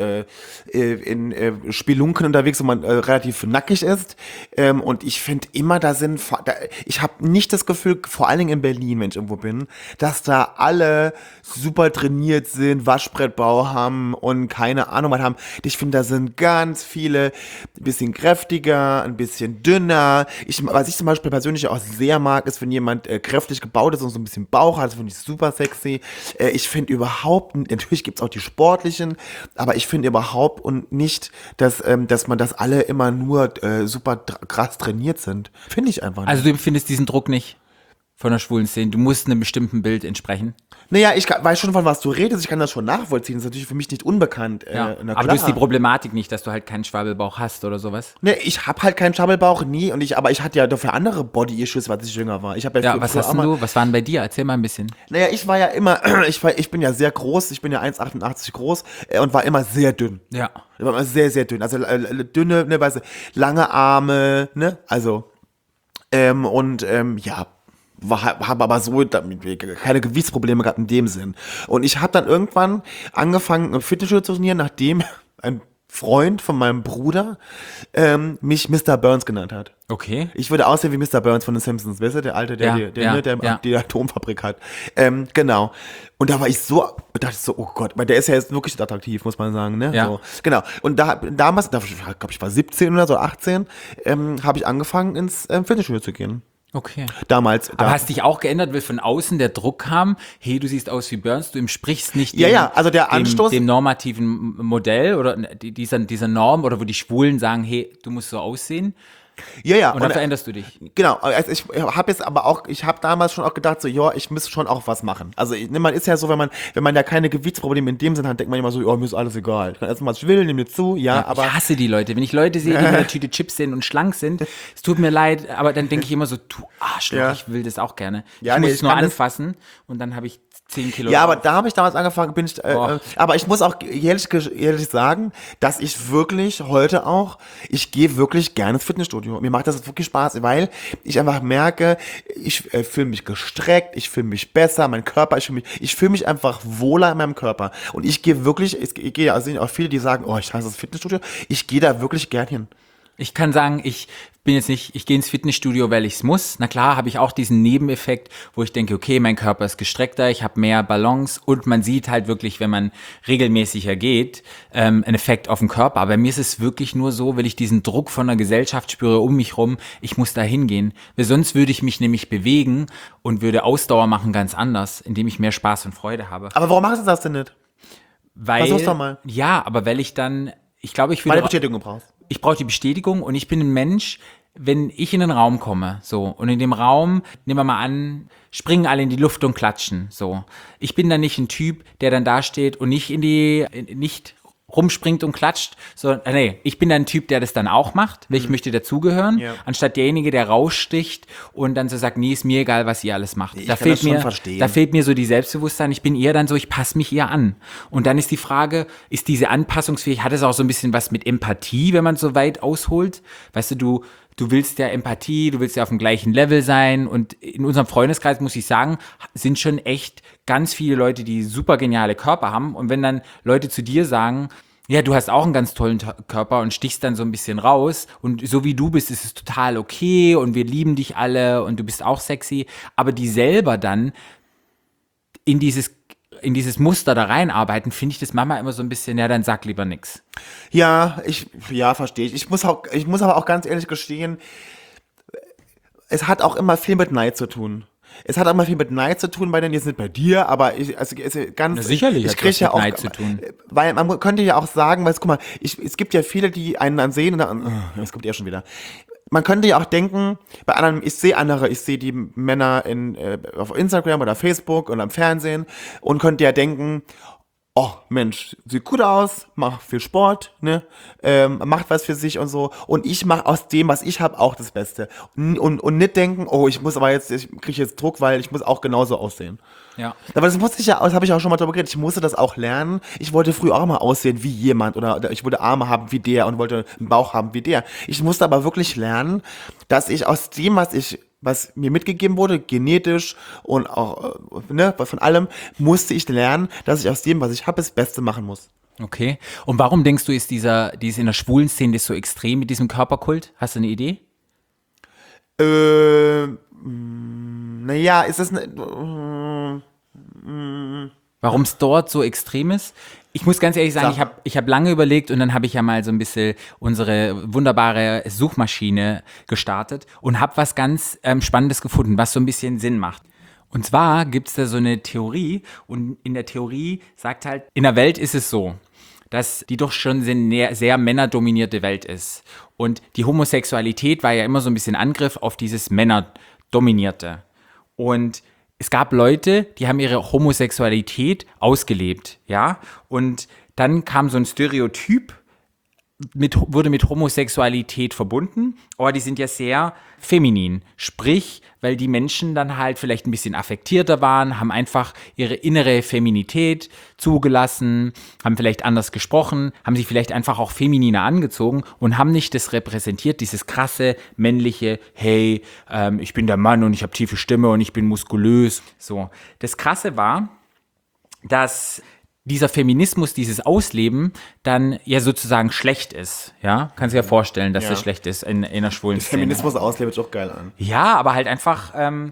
Spelunken unterwegs, wo man relativ nackig ist. Und ich finde immer, ich habe nicht das Gefühl, vor allen Dingen in Berlin, wenn ich irgendwo bin, dass da alle super trainiert sind, Waschbrettbau haben und keine Ahnung was haben. Ich finde, da sind ganz viele ein bisschen kräftiger, ein bisschen dünner. Was ich zum Beispiel persönlich auch sehr mag, ist, wenn jemand kräftig gebaut ist und so ein bisschen Bauch hat. Das finde ich super sexy. Ich finde überhaupt, natürlich gibt es auch die sportlichen, aber ich finde überhaupt und nicht, dass alle immer nur super krass trainiert sind. Finde ich einfach nicht. Also du empfindest diesen Druck nicht? von der schwulen Szene? Du musst einem bestimmten Bild entsprechen. Naja, weiß schon, von was du redest. Ich kann das schon nachvollziehen. Das ist natürlich für mich nicht unbekannt. Ja. Na Aber klar. du hast die Problematik nicht, dass du halt keinen Schwabbelbauch hast oder sowas. Nee, ich habe halt keinen Schabelbauch, nie. Aber ich hatte ja dafür andere Body-Issues, als ich jünger war. Ich habe Ja, was hast denn du? Was waren bei dir? Erzähl mal ein bisschen. Naja, ich war ja immer, ich bin ja sehr groß. Ich bin ja 1,88 groß und war immer sehr dünn. Ja. Ich war immer sehr, sehr dünn. Also dünne, ne, weißt du, lange Arme, ne? Also, ja. Habe aber so keine Gewichtsprobleme gehabt in dem Sinn. Und ich habe dann irgendwann angefangen, im Fitnessstudio zu trainieren, nachdem ein Freund von meinem Bruder mich Mr. Burns genannt hat. Okay. Ich würde aussehen wie Mr. Burns von den Simpsons, weißt du, der Alte, der die Atomfabrik hat. Genau. Und da war ich so, dachte so, oh Gott, weil der ist ja jetzt wirklich attraktiv, muss man sagen, ne? Ja. So, genau. Und damals, ich glaube, ich war 17 oder so, 18, habe ich angefangen, ins Fitnessstudio zu gehen. Okay. Damals. Aber hast dich auch geändert, weil von außen der Druck kam, hey, du siehst aus wie Burns, du entsprichst nicht also der Anstoß, dem normativen Modell oder dieser Norm oder wo die Schwulen sagen, hey, du musst so aussehen. ja. Und dann veränderst du dich. Genau, also ich habe jetzt aber auch, ich habe damals schon auch gedacht, so, ja, ich muss schon auch was machen. Also man ist ja so, wenn man ja keine Gewichtsprobleme in dem Sinn hat, denkt man immer so, ja, mir ist alles egal. Ich kann essen, was ich will, nehme mir zu, aber... Ich hasse die Leute. Wenn ich Leute sehe, die mit einer Tüte Chips sind und schlank sind, es tut mir leid, aber dann denke ich immer so, du Arschloch, ich will das auch gerne. Ich muss es nur anfassen und dann habe ich 10 Kilo. Ja, aber da habe ich damals angefangen, aber ich muss auch ehrlich sagen, dass ich wirklich heute auch, ich gehe wirklich gerne ins Fitnessstudio. Mir macht das wirklich Spaß, weil ich einfach merke, ich fühle mich gestreckt, ich fühle mich besser, mein Körper, ich fühle mich einfach wohler in meinem Körper. Und ich gehe wirklich, ich gehe, also auch viele, die sagen, oh, ich hasse das Fitnessstudio, ich gehe da wirklich gern hin. Ich kann sagen, ich gehe ins Fitnessstudio, weil ich es muss. Na klar, habe ich auch diesen Nebeneffekt, wo ich denke, okay, mein Körper ist gestreckter, ich habe mehr Balance und man sieht halt wirklich, wenn man regelmäßiger geht, einen Effekt auf den Körper. Aber bei mir ist es wirklich nur so, weil ich diesen Druck von der Gesellschaft spüre um mich rum, ich muss da hingehen. Weil sonst würde ich mich nämlich bewegen und würde Ausdauer machen ganz anders, indem ich mehr Spaß und Freude habe. Aber warum machst du das denn nicht? Versuch's doch mal. Ja, aber weil ich dann, ich glaube, ich will... Weil du Bestätigung brauchst. Ich brauche die Bestätigung und ich bin ein Mensch, wenn ich in den Raum komme, so, und in dem Raum, nehmen wir mal an, springen alle in die Luft und klatschen, so. Ich bin dann nicht ein Typ, der dann da steht und nicht rumspringt und klatscht, sondern, nee, ich bin dann ein Typ, der das dann auch macht, weil ich möchte dazugehören, anstatt derjenige, der raussticht und dann so sagt, nee, ist mir egal, was ihr alles macht. Da fehlt mir so die Selbstbewusstsein, ich bin eher dann so, ich passe mich eher an. Und dann ist die Frage, ist diese Anpassungsfähigkeit, hat es auch so ein bisschen was mit Empathie, wenn man so weit ausholt? Weißt du, du willst ja Empathie, du willst ja auf dem gleichen Level sein und in unserem Freundeskreis, muss ich sagen, sind schon echt ganz viele Leute, die super geniale Körper haben und wenn dann Leute zu dir sagen, ja, du hast auch einen ganz tollen Körper und stichst dann so ein bisschen raus und so wie du bist, ist es total okay und wir lieben dich alle und du bist auch sexy, aber die selber dann in dieses Muster da reinarbeiten, finde ich das manchmal immer so ein bisschen, ja, dann sag lieber nix. Ja, verstehe ich. Ich muss aber auch ganz ehrlich gestehen, es hat auch immer viel mit Neid zu tun. Es hat auch immer viel mit Neid zu tun, bei denen jetzt nicht bei dir, aber sicherlich ich kriege ja auch Neid zu tun. Weil man könnte ja auch sagen, weil guck mal, es gibt ja viele, die einen dann sehen und dann, es kommt ja schon wieder. Man könnte ja auch denken, bei anderen, ich sehe die Männer auf Instagram oder Facebook oder im Fernsehen und könnte ja denken, oh Mensch, sieht gut aus, macht viel Sport, ne, macht was für sich und so und ich mache aus dem, was ich habe, auch das Beste und nicht denken, oh, ich kriege jetzt Druck, weil ich muss auch genauso aussehen. Ja. Aber das habe ich auch schon mal drüber geredet, ich musste das auch lernen. Ich wollte früher auch mal aussehen wie jemand oder ich wollte Arme haben wie der und wollte einen Bauch haben wie der. Ich musste aber wirklich lernen, dass ich aus dem, was mir mitgegeben wurde, genetisch und auch von allem, musste ich lernen, dass ich aus dem, was ich habe, das Beste machen muss. Okay. Und warum denkst du, ist in der schwulen Szene das so extrem mit diesem Körperkult? Hast du eine Idee? Naja, ist das Warum es dort so extrem ist? Ich muss ganz ehrlich sagen, ich hab lange überlegt und dann habe ich ja mal so ein bisschen unsere wunderbare Suchmaschine gestartet und habe was ganz Spannendes gefunden, was so ein bisschen Sinn macht. Und zwar gibt es da so eine Theorie und in der Theorie sagt halt, in der Welt ist es so, dass die doch schon sehr männerdominierte Welt ist. Und die Homosexualität war ja immer so ein bisschen Angriff auf dieses Männerdominierte. Und es gab Leute, die haben ihre Homosexualität ausgelebt, ja. Und dann kam so ein Stereotyp, wurde mit Homosexualität verbunden, aber die sind ja sehr feminin. Sprich, weil die Menschen dann halt vielleicht ein bisschen affektierter waren, haben einfach ihre innere Feminität zugelassen, haben vielleicht anders gesprochen, haben sich vielleicht einfach auch femininer angezogen und haben nicht das repräsentiert, dieses krasse, männliche, hey, ich bin der Mann und ich habe tiefe Stimme und ich bin muskulös. So. Das Krasse war, dass dieser Feminismus, dieses Ausleben dann ja sozusagen schlecht ist, ja? Kannst du dir ja vorstellen, dass das schlecht ist in einer schwulen Szene. Feminismus ausleben ist auch geil an. Ja, aber halt einfach,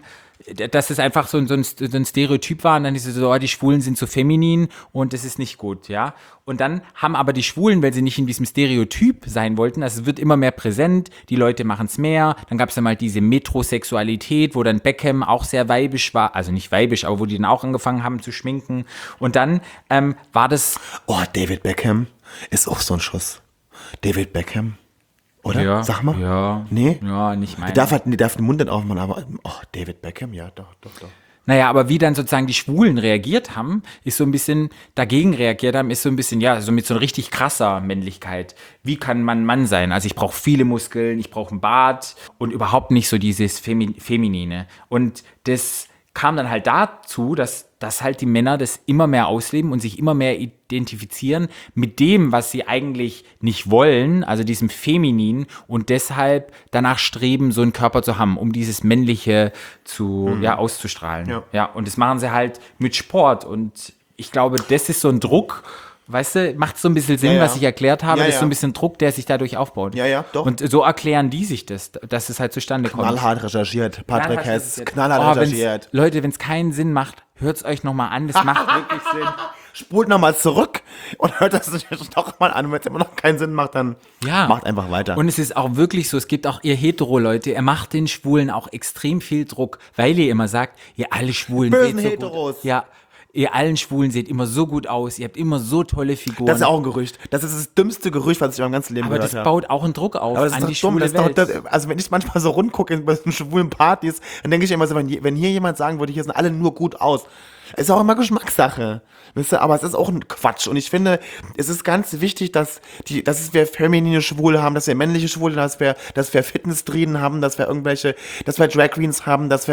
dass es einfach so ein Stereotyp war und dann ist es so, die Schwulen sind so feminin und das ist nicht gut, ja. Und dann haben aber die Schwulen, weil sie nicht in diesem Stereotyp sein wollten, also es wird immer mehr präsent, die Leute machen es mehr, dann gab es dann mal diese Metrosexualität, wo dann Beckham auch sehr weibisch war, also nicht weibisch, aber wo die dann auch angefangen haben zu schminken und dann war das... Oh, David Beckham ist auch so ein Schuss. David Beckham. Oder? Ja, Sag mal. Ja. Nee? Ja, nicht mein. Der darf den Mund nicht aufmachen, aber David Beckham, ja, doch. Naja, aber wie dann sozusagen die Schwulen reagiert haben, ist so ein bisschen, dagegen reagiert haben, ist so ein bisschen, ja, so mit so einer richtig krasser Männlichkeit. Wie kann man Mann sein? Also ich brauche viele Muskeln, ich brauche einen Bart und überhaupt nicht so dieses Feminine. Und das kam dann halt dazu, dass halt die Männer das immer mehr ausleben und sich immer mehr identifizieren mit dem, was sie eigentlich nicht wollen, also diesem Feminin und deshalb danach streben, so einen Körper zu haben, um dieses Männliche auszustrahlen. Ja, und das machen sie halt mit Sport und ich glaube, das ist so ein Druck, weißt du, macht so ein bisschen Sinn, was ich erklärt habe, das ist so ein bisschen Druck, der sich dadurch aufbaut. Ja, doch. Und so erklären die sich das, dass es halt zustande kommt. Knallhart recherchiert, Patrick Hess, knallhart recherchiert. Leute, wenn es keinen Sinn macht, hört es euch nochmal an, das macht wirklich Sinn. Spult nochmal zurück und hört das noch mal an. Wenn es immer noch keinen Sinn macht, dann macht einfach weiter. Und es ist auch wirklich so, es gibt auch ihr Hetero-Leute, ihr macht den Schwulen auch extrem viel Druck, weil ihr immer sagt, ihr alle Schwulen bösen seht so Heteros. gut. Ja, ihr allen Schwulen seht immer so gut aus, ihr habt immer so tolle Figuren. Das ist auch ein Gerücht. Das ist das dümmste Gerücht, was ich in meinem ganzen Leben gehört habe. Aber das baut auch einen Druck auf aber das an die ist doch dumm. schwule Welt. Also wenn ich manchmal so rundgucke bei so schwulen Partys, dann denke ich immer so, wenn hier jemand sagen würde, hier sind alle nur gut aus, ist auch immer Geschmackssache. Weißt du, aber es ist auch ein Quatsch. Und ich finde, es ist ganz wichtig, dass wir feminine Schwule haben, dass wir männliche Schwule, dass wir Fitnessdriden haben, dass wir Drag Queens haben, ich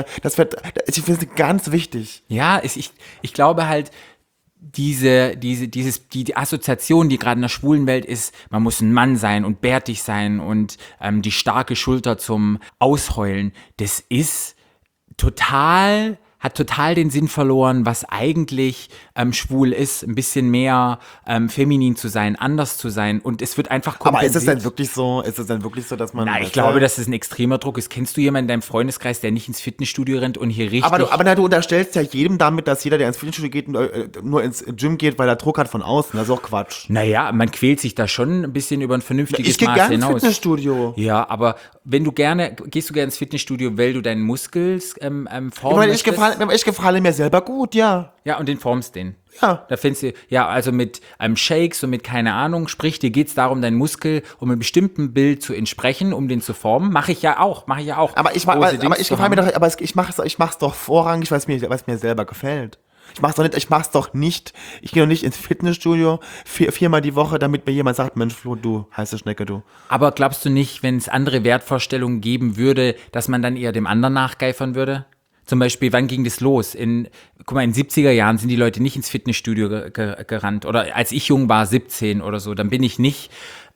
finde es ganz wichtig. Ja, ich glaube halt, die Assoziation, die gerade in der schwulen Welt ist, man muss ein Mann sein und bärtig sein und die starke Schulter zum Ausheulen, das ist hat total den Sinn verloren, was eigentlich schwul ist, ein bisschen mehr feminin zu sein, anders zu sein und es wird einfach kompensiert. Aber ist es denn wirklich so, dass man... Na, ich glaube, dass es ein extremer Druck ist. Kennst du jemanden in deinem Freundeskreis, der nicht ins Fitnessstudio rennt und hier richtig... Aber du unterstellst ja jedem damit, dass jeder, der ins Fitnessstudio geht, nur ins Gym geht, weil er Druck hat von außen. Das ist auch Quatsch. Naja, man quält sich da schon ein bisschen über ein vernünftiges Maß hinaus. Ich gehe gerne ins Fitnessstudio. Ja, aber gehst du gerne ins Fitnessstudio, weil du deinen Muskel formen möchtest? Ich gefalle mir selber gut, ja. Ja, und den formst den. Ja. Da findest du, ja, also mit Shakes und mit keine Ahnung, sprich, dir geht's darum, deinen Muskel um einem bestimmten Bild zu entsprechen, um den zu formen. Mache ich ja auch. Aber ich mach's doch vorrangig, weil es mir selber gefällt. Ich mach's doch nicht. Ich gehe doch nicht ins Fitnessstudio viermal die Woche, damit mir jemand sagt, Mensch, Flo, du heiße Schnecke, du. Aber glaubst du nicht, wenn es andere Wertvorstellungen geben würde, dass man dann eher dem anderen nachgeifern würde? Zum Beispiel, wann ging das los? Guck mal, in den 70er Jahren sind die Leute nicht ins Fitnessstudio gerannt. Oder als ich jung war, 17 oder so, dann bin ich nicht,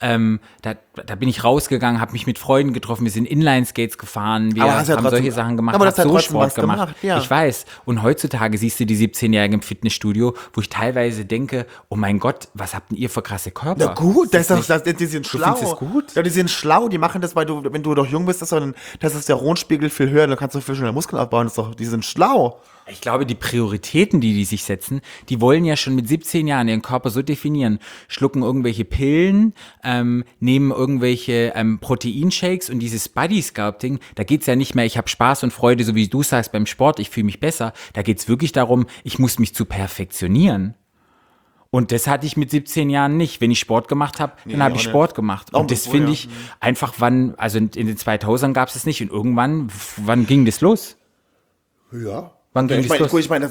da bin ich rausgegangen, habe mich mit Freunden getroffen, wir sind Inline-Skates gefahren, wir haben solche Sachen gemacht, aber das hat so trotzdem Sport was gemacht. Ja. Ich weiß. Und heutzutage siehst du die 17-Jährigen im Fitnessstudio, wo ich teilweise denke, oh mein Gott, was habt denn ihr für krasse Körper? Na gut, die sind schlau. Du findest das gut? Ja, die sind schlau, die machen das, weil wenn du doch jung bist, das ist der Testosteronspiegel viel höher, dann kannst du viel schneller Muskeln aufbauen, die sind schlau. Ich glaube, die Prioritäten, die sich setzen, die wollen ja schon mit 17 Jahren ihren Körper so definieren, schlucken irgendwelche Pillen, nehmen irgendwelche Proteinshakes und dieses Body-Sculpting, da geht's ja nicht mehr, ich habe Spaß und Freude, so wie du sagst, beim Sport, ich fühle mich besser. Da geht's wirklich darum, ich muss mich zu perfektionieren. Und das hatte ich mit 17 Jahren nicht. Wenn ich Sport gemacht habe, dann habe ich Sport gemacht. Und das finde ich einfach, also in den 2000ern gab es das nicht. Und irgendwann, wann ging das los? Ja. Wann ging ich das los?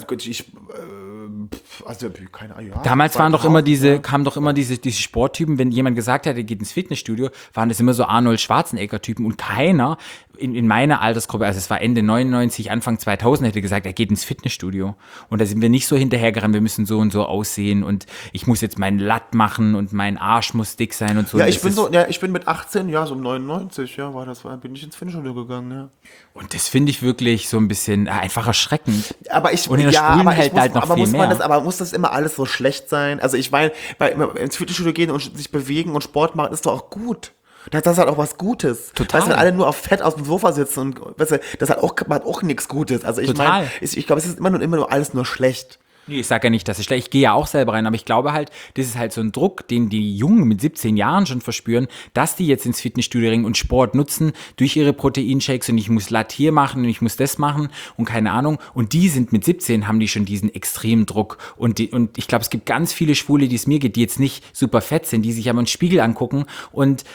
Also, keine Ahnung, ja. Damals kamen doch immer diese Sporttypen, wenn jemand gesagt hat, er geht ins Fitnessstudio, waren das immer so Arnold Schwarzenegger-Typen und keiner in meiner Altersgruppe, also es war Ende 99, Anfang 2000, hätte gesagt, er geht ins Fitnessstudio. Und da sind wir nicht so hinterhergerannt, wir müssen so und so aussehen und ich muss jetzt meinen Latt machen und mein Arsch muss dick sein und so. Ja, Und ich bin mit 18, ja, so um 99, ja, bin ich ins Fitnessstudio gegangen, ja. Und das finde ich wirklich so ein bisschen einfach erschreckend. Aber ich, Und in der ja, Schwulen aber halt ich muss, halt noch aber viel muss man mehr. das, aber muss das immer alles so schlecht sein? Also ich meine, ins Fitnessstudio gehen und sich bewegen und Sport machen, ist doch auch gut. Das ist halt auch was Gutes. Total. Weißt du, wenn alle nur auf Fett auf dem Sofa sitzen und, weißt du, das hat auch nichts Gutes. Also ich Total. meine, ich glaube, es ist immer nur alles nur schlecht. Nee, ich sage ja nicht, dass es schlecht ist. Ich gehe ja auch selber rein, aber ich glaube halt, das ist halt so ein Druck, den die Jungen mit 17 Jahren schon verspüren, dass die jetzt ins Fitnessstudio ringen und Sport nutzen durch ihre Proteinshakes und ich muss Latt hier machen und ich muss das machen und keine Ahnung. Und die sind mit 17, haben die schon diesen extremen Druck. Und ich glaube, es gibt ganz viele Schwule, die es mir geht, die jetzt nicht super fett sind, die sich aber einen Spiegel angucken und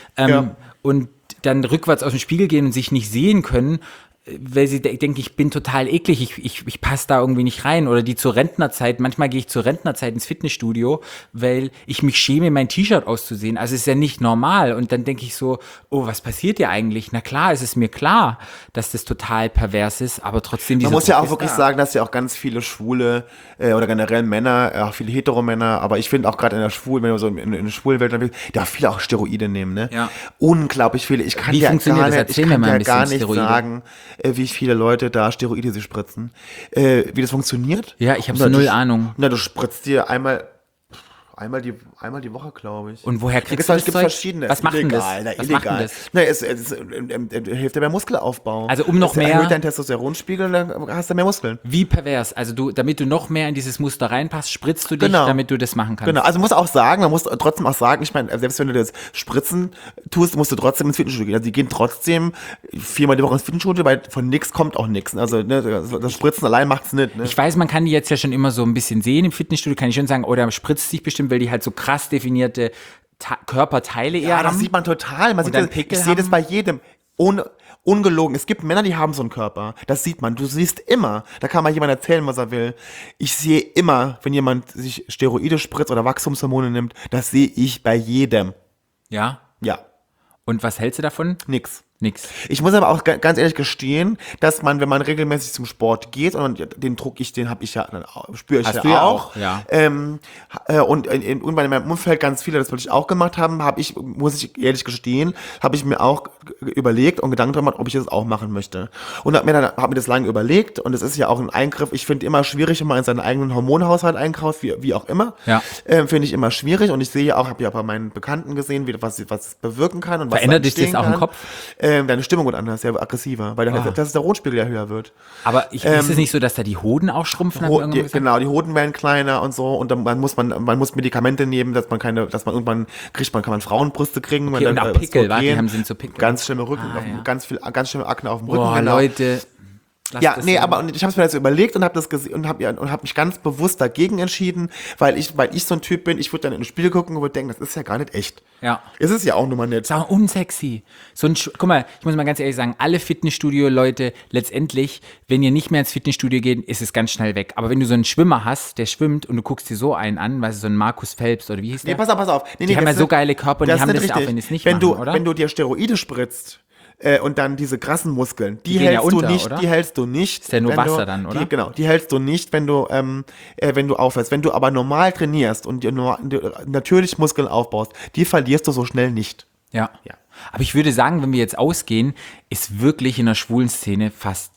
dann rückwärts aus dem Spiegel gehen und sich nicht sehen können, weil sie denken, ich bin total eklig, ich passe da irgendwie nicht rein. Oder die zur Rentnerzeit, manchmal gehe ich zur Rentnerzeit ins Fitnessstudio, weil ich mich schäme, mein T-Shirt auszusehen. Also es ist ja nicht normal. Und dann denke ich so, oh, was passiert dir eigentlich? Na klar, es ist mir klar, dass das total pervers ist, aber trotzdem Man dieser muss ja Druck auch ist wirklich da. sagen, dass ja auch ganz viele Schwule oder generell Männer, auch viele Heteromänner, aber ich finde auch gerade in der Schwulen, wenn man so in der schwulen Welt unterwegs ist, da viele auch Steroide nehmen, ne? Ja. Unglaublich viele. Ich kann Wie dir funktioniert gar das? nicht, Erzähl ich mir kann mal ein dir bisschen gar nicht Steroide. sagen, wie viele Leute da Steroide sich spritzen. Wie das funktioniert? Ja, ich habe Na, so null du- Ahnung. Na, du spritzt dir einmal die Woche, glaube ich. Und woher Da kriegst gibt's du das gibt's Zeug? verschiedene. Was macht denn das? Illegal, Was illegal. macht denn das? Na, es hilft dir beim Muskelaufbau. Also um noch es mehr- erhöht deinen Testosteronspiegel, dann hast du mehr Muskeln. Wie pervers? Also damit du noch mehr in dieses Muster reinpasst, spritzt du dich, Genau. damit du das machen kannst. Genau, also man muss trotzdem auch sagen, ich meine, selbst wenn du das Spritzen tust, musst du trotzdem ins Fitnessstudio gehen. Also die gehen trotzdem 4-mal die Woche ins Fitnessstudio, weil von nix kommt auch nix. Also ne, das Spritzen allein macht's nicht. Ne? Ich weiß, man kann die jetzt ja schon immer so ein bisschen sehen im Fitnessstudio, kann ich schon sagen, oh, der spritzt sich bestimmt, weil die halt so krass definierte Körperteile eher Ja, das haben. sieht man total. Man Und sieht dann das, Pickel ich sehe das haben. bei jedem. Ungelogen. Es gibt Männer, die haben so einen Körper. Das sieht man. Du siehst immer. Da kann mal jemand erzählen, was er will. Ich sehe immer, wenn jemand sich Steroide spritzt oder Wachstumshormone nimmt, das sehe ich bei jedem. Ja. Ja, Und was hältst du davon? nix. Nix. Ich muss aber auch ganz ehrlich gestehen, dass man, wenn man regelmäßig zum Sport geht, und den Druck, den habe ich ja, spüre ich Hast ja du ja auch. auch, ja. Und in meinem Umfeld ganz viele, das würde ich auch gemacht haben, muss ich ehrlich gestehen, habe ich mir auch überlegt und Gedanken gemacht, ob ich das auch machen möchte. Und habe mir das lange überlegt, und es ist ja auch ein Eingriff, ich finde immer schwierig, wenn man in seinen eigenen Hormonhaushalt einkauft, wie auch immer. Ja. Finde ich immer schwierig, und ich sehe auch, habe ja bei meinen Bekannten gesehen, was es bewirken kann und was Verändert dich das entstehen auch im kann. Kopf? Deine Stimmung wird anders, sehr aggressiver, weil der Testosteronspiegel ja höher wird. Aber ist es nicht so, dass da die Hoden auch schrumpfen? hat mir irgendwann gesagt? Genau, die Hoden werden kleiner und so, und dann man muss Medikamente nehmen, dass man irgendwann kann man Frauenbrüste kriegen. Okay, und auch Pickel, wa? Die sind so Pickel. Ganz schlimme Rücken, ja. ganz schlimme Akne auf dem Rücken. Boah, genau. Leute. lasst Ja, das nee, sein. aber und ich habe es mir jetzt überlegt und habe das gesehen und habe mich ganz bewusst dagegen entschieden, weil ich so ein Typ bin, ich würde dann in den Spiegel gucken und würde denken, das ist ja gar nicht echt. Ja. Ist es ja auch nun mal nicht. Das ist auch unsexy. Guck mal, ich muss mal ganz ehrlich sagen, alle Fitnessstudio-Leute, letztendlich, wenn ihr nicht mehr ins Fitnessstudio geht, ist es ganz schnell weg. Aber wenn du so einen Schwimmer hast, der schwimmt und du guckst dir so einen an, weißt du, so einen Markus Phelps oder wie hieß der? Nee, pass auf. Nee, Die haben das ja so ist- geile Körper und die ist haben nicht das ja auch, richtig. wenn die es nicht wenn machen, oder? Wenn du dir Steroide spritzt, und dann diese krassen Muskeln, die gehen ja hältst du unter, nicht, oder? die hältst du nicht. Ist ja nur wenn Wasser du, dann, oder? Genau, die hältst du nicht, wenn du aufhörst. Wenn du aber normal trainierst und dir natürlich Muskeln aufbaust, die verlierst du so schnell nicht. Ja. Ja. Aber ich würde sagen, wenn wir jetzt ausgehen, ist wirklich in der schwulen Szene fast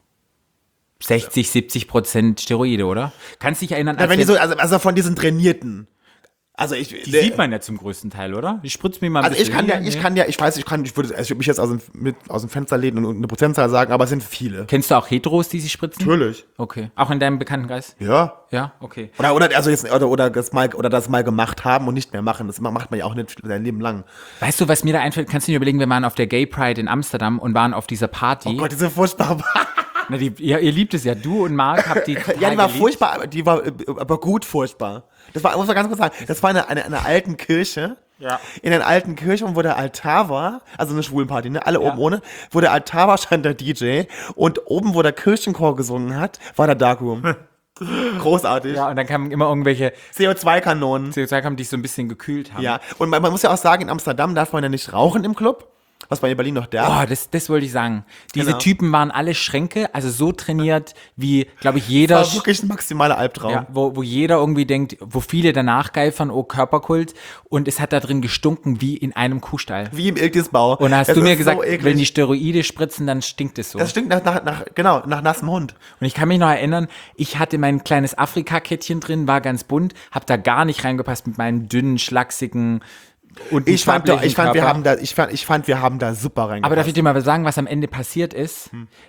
60-70% Steroide, oder? Kannst dich erinnern, Ja, wenn die so, also von diesen Trainierten. Also die sieht man ja zum größten Teil, oder? Die spritzt mir mal ein Also ich bisschen kann hier, ja, ich würde mich jetzt aus dem Fenster lehnen und eine Prozentzahl sagen, aber es sind viele. Kennst du auch Heteros, die sich spritzen? Natürlich. Okay. Auch in deinem Bekanntenkreis? Ja. Ja, okay. Oder das mal gemacht haben und nicht mehr machen. Das macht man ja auch nicht sein Leben lang. Weißt du, was mir da einfällt? Kannst du dir überlegen, wir waren auf der Gay Pride in Amsterdam und waren auf dieser Party. Oh Gott, diese furchtbar. Na, ihr liebt es ja. Du und Marc habt die total Ja, die war geliebt. furchtbar, die war aber gut furchtbar. Das war, muss man ganz kurz sagen, das war eine alten Kirche. Ja. In den alten Kirchen, wo der Altar war, also eine Schwulenparty, ne? Alle oben ohne, wo der Altar war, stand der DJ und oben, wo der Kirchenchor gesungen hat, war der Darkroom. Großartig. Ja, und dann kamen immer irgendwelche CO2-Kanonen. CO2, die so ein bisschen gekühlt haben. Ja, und man muss ja auch sagen, in Amsterdam darf man ja nicht rauchen im Club, was man in Berlin noch darf. Oh, das wollte ich sagen. Diese Genau. Typen waren alle Schränke, also so trainiert, wie, glaube ich, jeder, Das war wirklich ein maximaler Albtraum. ja, wo jeder irgendwie denkt, wo viele danach geifern, oh, Körperkult. Und es hat da drin gestunken wie in einem Kuhstall. Wie im Ilkesbau. Und da hast Es du mir ist gesagt, so eklig. wenn die Steroide spritzen, dann stinkt es so. Das stinkt nach nassem Hund. Und ich kann mich noch erinnern, ich hatte mein kleines Afrika-Kettchen drin, war ganz bunt, hab da gar nicht reingepasst mit meinen dünnen, schlachsigen und Ich fand, wir haben da super reingepasst. Aber darf ich dir mal sagen, was am Ende passiert ist?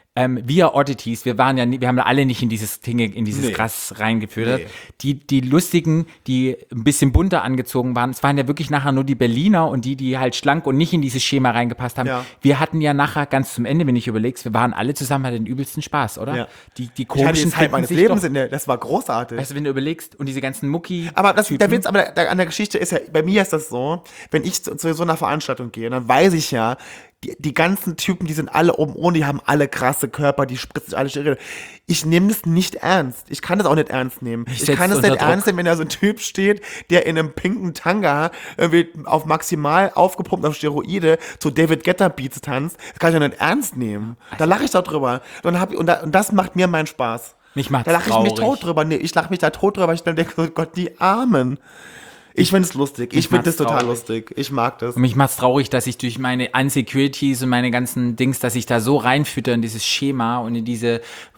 Wir Oddities, wir haben da alle nicht in dieses Nee. Gras reingeführt. Nee. Die Lustigen, die ein bisschen bunter angezogen waren, es waren ja wirklich nachher nur die Berliner und die halt schlank und nicht in dieses Schema reingepasst haben. Ja. Wir hatten ja nachher ganz zum Ende, wenn ich überlegst, wir waren alle zusammen, hatten den übelsten Spaß, oder? Ja. Die ich hatte komischen die Zeit finden meines sich Lebens doch. in der, das war großartig. Weißt du, wenn du überlegst, und diese ganzen Mucki. Aber der Witz an der Geschichte ist ja, bei mir ist das so, wenn ich zu so einer Veranstaltung gehe, dann weiß ich ja, die ganzen Typen, die sind alle oben ohne, die haben alle krasse Körper, die spritzen sich alle Steroide. Ich nehme das nicht ernst. Ich kann das auch nicht ernst nehmen. Ich setz kann es unter nicht Druck. ernst nehmen, wenn da so ein Typ steht, der in einem pinken Tanga irgendwie auf maximal aufgepumpt auf Steroide zu David Guetta Beats tanzt. Das kann ich doch nicht ernst nehmen. Da lache ich doch drüber. Und das macht mir meinen Spaß. Mich macht's Da lache ich mich traurig. tot drüber. Nee, ich lache mich da tot drüber, weil ich dann denke, oh Gott, die Armen. Ich finde es lustig. Ich finde mag's es total traurig. lustig. Ich mag das. Und mich macht's traurig, dass ich durch meine Insecurities und meine ganzen Dings, dass ich da so reinfütter in dieses Schema und in diese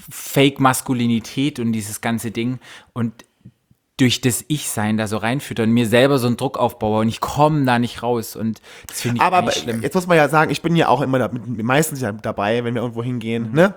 Fake-Maskulinität und dieses ganze Ding und durch das Ich-Sein da so reinfütter und mir selber so einen Druck aufbaue und ich komme da nicht raus und das finde ich Aber eigentlich schlimm. jetzt muss man ja sagen, ich bin ja auch immer meistens ja dabei, wenn wir irgendwo hingehen. Ne?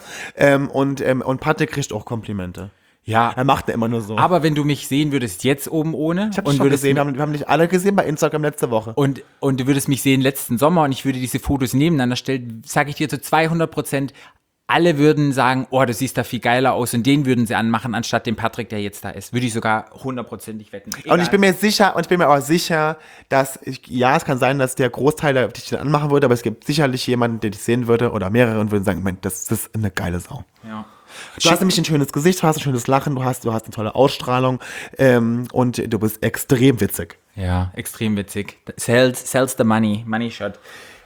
Und Patrick kriegt auch Komplimente. Ja, Er macht ja immer nur so. aber wenn du mich sehen würdest jetzt oben ohne Ich habe schon gesehen, wir haben nicht alle gesehen bei Instagram letzte Woche. und du würdest mich sehen letzten Sommer und ich würde diese Fotos nebeneinander stellen, sage ich dir zu 200%, alle würden sagen, oh, du siehst da viel geiler aus und den würden sie anmachen, anstatt dem Patrick, der jetzt da ist. Würde ich sogar 100%ig wetten. Und ich bin mir auch sicher, dass es kann sein, dass der Großteil der dich dann anmachen würde, aber es gibt sicherlich jemanden, der dich sehen würde oder mehrere und würden sagen, Mensch, das ist eine geile Sau. Ja. Du hast nämlich ein schönes Gesicht, du hast ein schönes Lachen, du hast eine tolle Ausstrahlung und du bist extrem witzig. Ja, extrem witzig. Sells the money shot.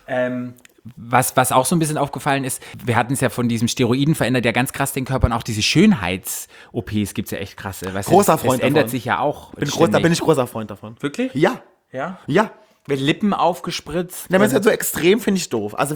Was auch so ein bisschen aufgefallen ist, wir hatten es ja von diesem Steroiden verändert ja ganz krass den Körper und auch diese Schönheits-OPs gibt es ja echt krasse. Weißt du, Großer Freund das ändert davon. sich ja auch. Da bin ich großer Freund davon. Wirklich? Ja, Ja. ja. Mit Lippen aufgespritzt. Na, wenn es ja so extrem finde ich doof. Also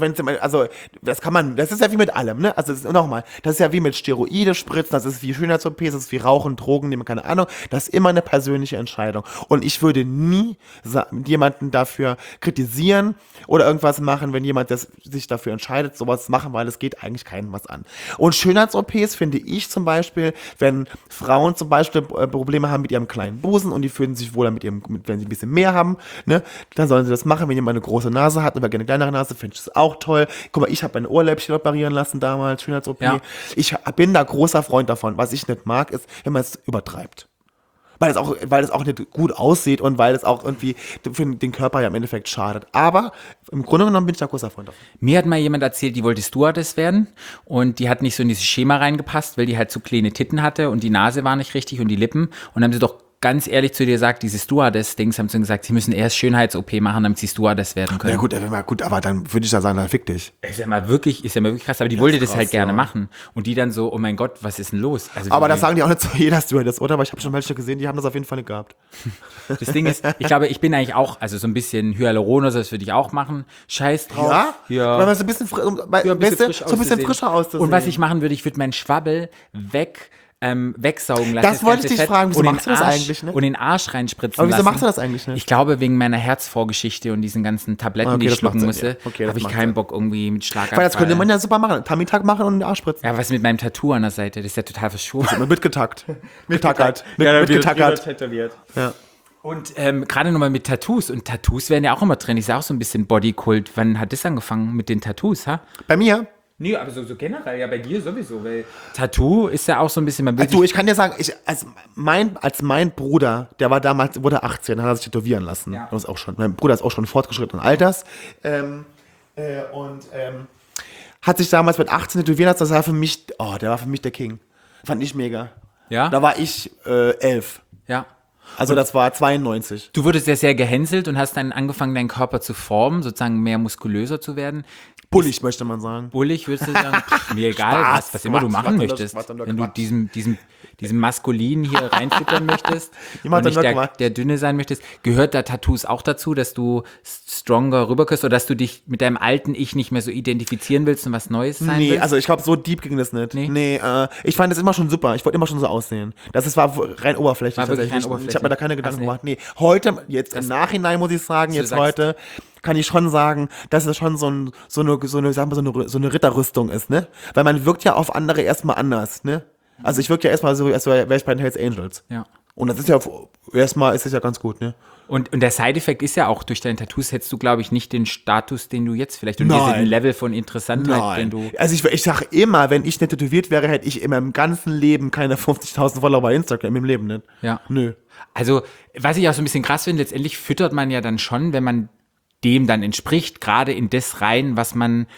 das ist ja wie mit allem, ne? Also nochmal, das ist ja wie mit Steroide spritzen, das ist wie Schönheits-OPs, das ist wie Rauchen, Drogen nehmen, keine Ahnung. Das ist immer eine persönliche Entscheidung. Und ich würde nie jemanden dafür kritisieren oder irgendwas machen, wenn jemand sich dafür entscheidet, sowas zu machen, weil es geht eigentlich keinem was an. Und Schönheits-OPs finde ich zum Beispiel, wenn Frauen zum Beispiel Probleme haben mit ihrem kleinen Busen und die fühlen sich wohler wenn sie ein bisschen mehr haben, ne? Dann sollen sie das machen, wenn jemand eine große Nase hat oder gerne eine kleinere Nase, finde ich das auch toll. Guck mal, ich habe meine Ohrläppchen operieren lassen damals, Schönheits-OP. Ja. Ich bin da großer Freund davon. Was ich nicht mag, ist, wenn man es übertreibt. Weil es auch nicht gut aussieht und weil es auch irgendwie für den Körper ja im Endeffekt schadet. Aber im Grunde genommen bin ich da großer Freund davon. Mir hat mal jemand erzählt, die wollte Stewardess werden und die hat nicht so in dieses Schema reingepasst, weil die halt zu kleine Titten hatte und die Nase war nicht richtig und die Lippen. Und dann haben sie doch ganz ehrlich zu dir gesagt, diese Stewardess-Dings haben sie gesagt, sie müssen erst Schönheits-OP machen, damit sie Stewardess werden können. Ja gut, aber dann würde ich da sagen, dann fick dich. Ist ja mal wirklich krass, aber die wollte das krass, halt gerne ja. machen. Und die dann so, oh mein Gott, was ist denn los? Also Aber das sagen die auch nicht zu jeder Stewardess, oder? Aber ich habe schon welche gesehen, die haben das auf jeden Fall nicht gehabt. das Ding ist, ich glaube, ich bin eigentlich auch, also so ein bisschen Hyaluron oder so, das würde ich auch machen. Scheiß drauf. Ja? Weil man so ein bisschen, so ein bisschen frischer auszusehen. Und was ich machen würde, ich würde meinen Schwabbel wegsaugen lassen. Das wollte ich dich Fett fragen, wieso und machst du das Arsch- eigentlich nicht? Und den Arsch reinspritzen Aber wieso lassen. machst du das eigentlich nicht? Ich glaube, wegen meiner Herzvorgeschichte und diesen ganzen Tabletten, Okay, die ich das macht schlucken Sinn, musste, ja. Okay, das habe ich macht keinen Sinn. Bock irgendwie mit Schlaganfall. Weil das könnte man ja super machen. Tummy-Tuck machen und den Arsch spritzen. Ja, was mit meinem Tattoo an der Seite? Das ist ja total verschwurbelt. Mitgetackt. Mitgetackert. tätowiert. Ja. Und gerade nochmal mit Tattoos. Und Tattoos werden ja auch immer drin. Ich sage auch so ein bisschen Bodykult. Wann hat das angefangen mit den Tattoos, ha? Bei mir, Nee, aber so generell, ja bei dir sowieso, weil Tattoo ist ja auch so ein bisschen, man will Du, ich kann dir sagen, als mein Bruder, der war damals, wurde 18, hat er sich tätowieren lassen. Ja. Das ist auch schon, mein Bruder ist auch schon fortgeschrittenen Alters. Hat sich damals mit 18 tätowieren lassen, das war für mich, der war für mich der King. Fand ich mega. Ja? Da war ich 11. ja. Also das war 92. Du wurdest ja sehr gehänselt und hast dann angefangen, deinen Körper zu formen, sozusagen mehr muskulöser zu werden. Bullig, möchte man sagen. Bullig würdest du sagen, mir egal, Spaß, was immer du Quatsch, machen was möchtest. was denn der Wenn du Quatsch? diesem Maskulin hier reinfüttern möchtest Ich mach und dann nicht doch mal. der Dünne sein möchtest, gehört da Tattoos auch dazu, dass du stronger rüberkommst oder dass du dich mit deinem alten Ich nicht mehr so identifizieren willst und was Neues sein Nee, willst? also ich glaube, so deep ging das nicht. Nee? Ich fand das immer schon super. Ich wollte immer schon so aussehen. War rein oberflächlich. War wirklich tatsächlich. rein oberflächlich. Ich habe mir da keine Gedanken Ach, nee. gemacht. Nee, heute, jetzt im Nachhinein muss ich sagen, du jetzt sagst- heute kann ich schon sagen, dass es schon so eine Ritterrüstung ist, ne? Weil man wirkt ja auf andere erstmal anders, ne? Also ich wirke ja erstmal so, als wäre ich bei den Hells Angels. Ja. Und das ist ja, erstmal ist es ja ganz gut, ne? Und der Side-Effekt ist ja auch, durch deine Tattoos hättest du, glaube ich, nicht den Status, den du jetzt vielleicht und Nein. diesen Level von Interessantheit, den du... Also ich sag immer, wenn ich nicht tätowiert wäre, hätte ich in meinem ganzen Leben keine 50.000 Follower bei Instagram im Leben nicht. Ja. Nö. Also, was ich auch so ein bisschen krass finde, letztendlich füttert man ja dann schon, wenn man dem dann entspricht, gerade in das rein, was man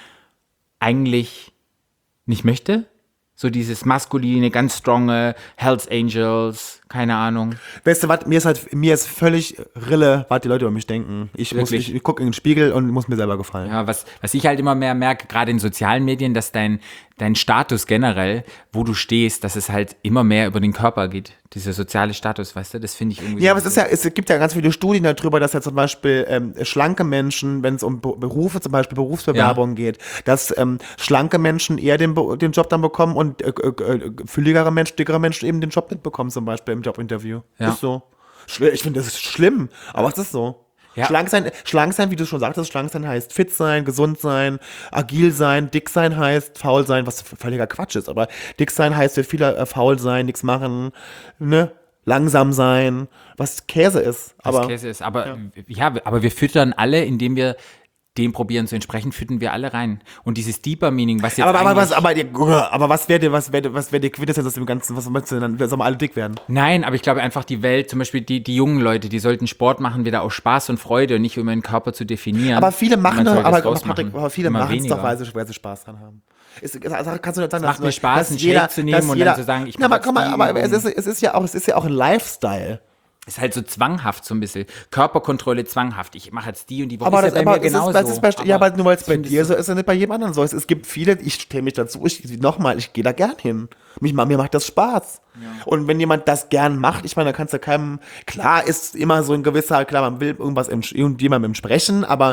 eigentlich nicht möchte. So dieses maskuline, ganz stronge, Hells Angels, keine Ahnung. Weißt du was, mir ist völlig Rille, was die Leute über mich denken. Ich gucke in den Spiegel und muss mir selber gefallen. Ja, was ich halt immer mehr merke, gerade in sozialen Medien, dass dein Status generell, wo du stehst, dass es halt immer mehr über den Körper geht. Dieser soziale Status, weißt du, das finde ich irgendwie. Ja, aber es gibt ja ganz viele Studien darüber, dass ja zum Beispiel schlanke Menschen, wenn es um Berufe, zum Beispiel Berufsbewerbungen geht, dass schlanke Menschen eher den Job dann bekommen und fülligere Menschen, dickere Menschen eben den Job nicht bekommen, zum Beispiel im Jobinterview. Ja. Ist so. Ich finde, das ist schlimm, aber es ist so. Ja. Schlank sein, wie du schon sagtest, schlank sein heißt fit sein, gesund sein, agil sein, dick sein heißt faul sein, was völliger Quatsch ist, aber dick sein heißt für viele faul sein, nichts machen, ne? Langsam sein, was Käse ist. Aber Käse ist. Aber aber wir füttern alle, indem wir dem probieren zu entsprechen, füttern wir alle rein. Und dieses Deeper Meaning, was jetzt aber eigentlich- was wäre die Quintessenz aus dem Ganzen? Was meinst du denn dann? Sollen wir alle dick werden? Nein, aber ich glaube einfach, die Welt, zum Beispiel die jungen Leute, die sollten Sport machen, wieder aus Spaß und Freude und nicht um ihren Körper zu definieren. Aber viele machen Man doch, soll das rausmachen. aber viele Immer machen es weniger. doch, weil sie Spaß dran haben. Kannst du nicht sagen, macht mir Spaß, einen Shake zu nehmen und dann zu sagen, ich na, aber mach komm mal, jetzt die aber Übung. es ist ja auch ein Lifestyle. Ist halt so zwanghaft so ein bisschen. Körperkontrolle zwanghaft. Ich mache jetzt die und die Woche. Aber ist ja bei mir genauso. aber nur weil es bei ich dir so ist, ist es nicht bei jedem anderen so. Es gibt viele, ich stelle mich dazu, ich gehe da gern hin. Mir macht das Spaß. Ja. Und wenn jemand das gern macht, ich meine, da kannst du keinem, klar ist immer so ein gewisser, klar, man will irgendjemandem sprechen, aber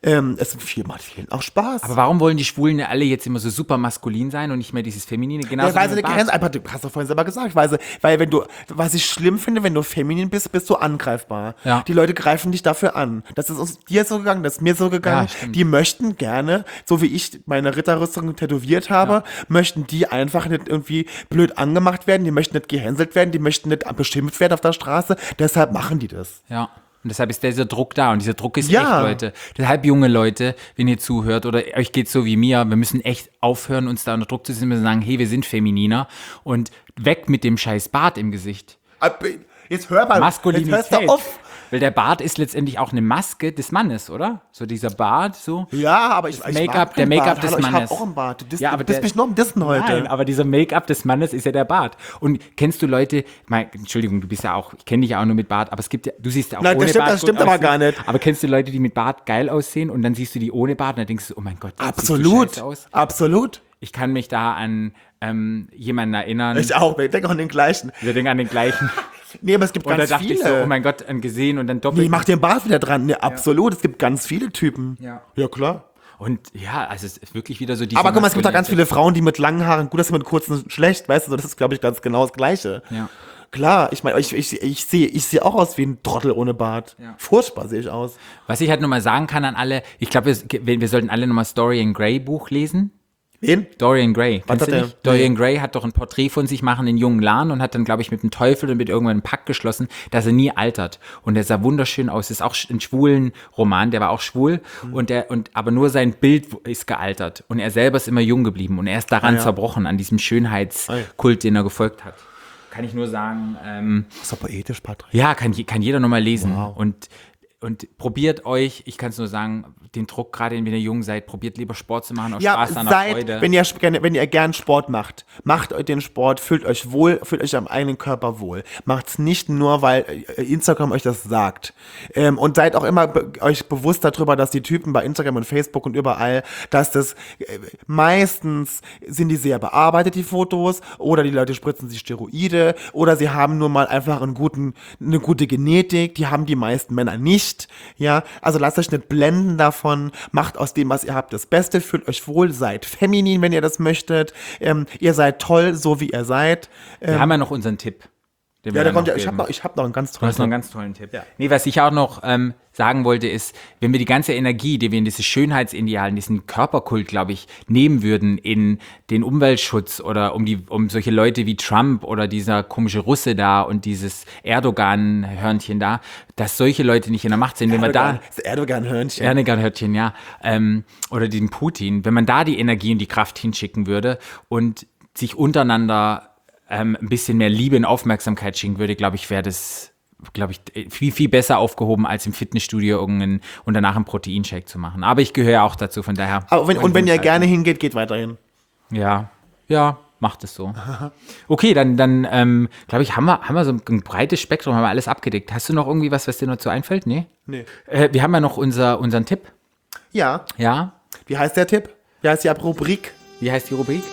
macht vielen auch Spaß. Aber warum wollen die Schwulen ja alle jetzt immer so super maskulin sein und nicht mehr dieses Feminine? Genauso weil sie wie eine mit Grenze, Bart. einfach, du hast doch vorhin selber gesagt, weil was ich schlimm finde, wenn du feminin bist, bist du angreifbar. Ja. Die Leute greifen dich dafür an. Das ist uns dir so gegangen, das ist mir so gegangen. Ja, stimmt. Die möchten gerne, so wie ich meine Ritterrüstung tätowiert habe, möchten die einfach nicht irgendwie blöd angemacht werden, die möchten nicht gehänselt werden, die möchten nicht beschimpft werden auf der Straße, deshalb machen die das. Ja. Und deshalb ist dieser Druck da und dieser Druck ist Ja. echt, Leute. Deshalb, junge Leute, wenn ihr zuhört oder euch geht's so wie mir, wir müssen echt aufhören, uns da unter Druck zu setzen, wir müssen sagen, hey, wir sind femininer und weg mit dem scheiß Bart im Gesicht. Jetzt hör mal, Maskulinität. jetzt hörst du auf. Weil der Bart ist letztendlich auch eine Maske des Mannes, oder? So dieser Bart, so. Ja, aber ich Make-up- mag der keinen Make-up Bart. des Hallo, Mannes. Ich hab auch einen Bart. Du aber bist mich noch am Dissen heute. Nein, aber dieser Make-up des Mannes ist ja der Bart. Und kennst du Leute, Entschuldigung, du bist ja auch, ich kenne dich ja auch nur mit Bart, aber es gibt ja, du siehst ja auch Nein, ohne Bart das stimmt gut aber aussehen. gar nicht. Aber kennst du Leute, die mit Bart geil aussehen und dann siehst du die ohne Bart und dann denkst du, oh mein Gott, jetzt siehst du Absolut. scheiße aus. Absolut. Ich kann mich da an jemanden erinnern. Ich auch, ich denke auch an den gleichen. Wir denken an den gleichen. Nee, aber es gibt Und da ganz dachte viele. ich so, oh mein Gott, an gesehen und dann doppelt. Nee, mach den Bart wieder dran. Nee, absolut. Es gibt ganz viele Typen. Ja, klar. Und ja, also es ist wirklich wieder so diese Aber guck mal, es gibt da ganz Maskulinität. viele Frauen, die mit langen Haaren, gut, dass sie mit kurzen schlecht, weißt du, das ist, glaube ich, ganz genau das Gleiche. Ja. Klar, ich meine, ich sehe auch aus wie ein Trottel ohne Bart. Ja. Furchtbar sehe ich aus. Was ich halt nochmal sagen kann an alle, ich glaube, wir sollten alle nochmal Story in Grey Buch lesen. Wen? Dorian Gray. Was Kennst hat du der? nicht? Dorian Gray hat doch ein Porträt von sich machen in jungen Jahren und hat dann, glaube ich, mit dem Teufel und mit irgendwann einen Pakt geschlossen, dass er nie altert. Und der sah wunderschön aus. Das ist auch ein schwulen Roman, der war auch schwul aber nur sein Bild ist gealtert. Und er selber ist immer jung geblieben und er ist daran zerbrochen, an diesem Schönheitskult, den er gefolgt hat. Kann ich nur sagen. Das ist doch poetisch, Patrick. Ja, kann jeder nochmal lesen. Wow. Und probiert euch, ich kann es nur sagen, den Druck, gerade wenn ihr jung seid, probiert lieber Sport zu machen, aus Spaß an der Freude. Wenn ihr gern Sport macht euch den Sport, fühlt euch wohl, fühlt euch am eigenen Körper wohl. Macht's nicht nur, weil Instagram euch das sagt. Und seid auch immer euch bewusst darüber, dass die Typen bei Instagram und Facebook und überall, dass das meistens sind die sehr bearbeitet, die Fotos, oder die Leute spritzen sich Steroide, oder sie haben nur mal einfach eine gute Genetik, die haben die meisten Männer nicht. Ja, also lasst euch nicht blenden davon, macht aus dem, was ihr habt, das Beste, fühlt euch wohl, seid feminin, wenn ihr das möchtet, ihr seid toll, so wie ihr seid. Wir haben ja noch unseren Tipp. Ja, da kommt ja, ich hab noch einen ganz Du tollen hast noch einen ganz tollen Tipp. Ja. Nee, was ich auch noch sagen wollte, ist, wenn wir die ganze Energie, die wir in dieses Schönheitsideal, in diesen Körperkult, glaube ich, nehmen würden, in den Umweltschutz oder um solche Leute wie Trump oder dieser komische Russe da und dieses Erdogan-Hörnchen da, dass solche Leute nicht in der Macht sind. Wenn man da das Erdogan-Hörnchen. Erdogan-Hörnchen, ja. Oder den Putin. Wenn man da die Energie und die Kraft hinschicken würde und sich untereinander ein bisschen mehr Liebe und Aufmerksamkeit schenken würde, glaube ich, wäre das, viel, viel besser aufgehoben, als im Fitnessstudio und danach einen Proteinshake zu machen. Aber ich gehöre auch dazu, von daher. Aber wenn ihr gerne hingeht, geht weiterhin. Ja, macht es so. Okay, dann glaube ich, haben wir so ein breites Spektrum, haben wir alles abgedeckt. Hast du noch irgendwie was dir noch so einfällt? Nee? Nee. Wir haben ja noch unseren Tipp. Ja. Ja? Wie heißt der Tipp? Wie heißt die Rubrik? Wie heißt die Rubrik?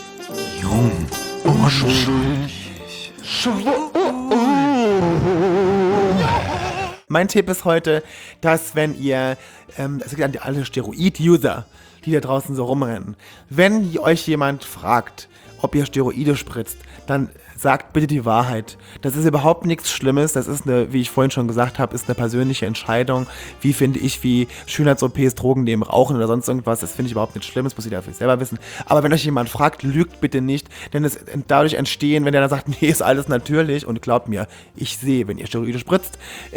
Mein Tipp ist heute, dass wenn ihr, es gibt an alle Steroid-User, die da draußen so rumrennen, wenn euch jemand fragt, ob ihr Steroide spritzt, dann sagt bitte die Wahrheit. Das ist überhaupt nichts Schlimmes, das ist wie ich vorhin schon gesagt habe, ist eine persönliche Entscheidung. Wie finde ich, wie Schönheits-OPs, Drogen nehmen, Rauchen oder sonst irgendwas, das finde ich überhaupt nicht schlimm, das muss jeder für sich selber wissen. Aber wenn euch jemand fragt, lügt bitte nicht, denn es dadurch entstehen, wenn der dann sagt, nee, ist alles natürlich, und glaubt mir, ich sehe, wenn ihr Steroide spritzt,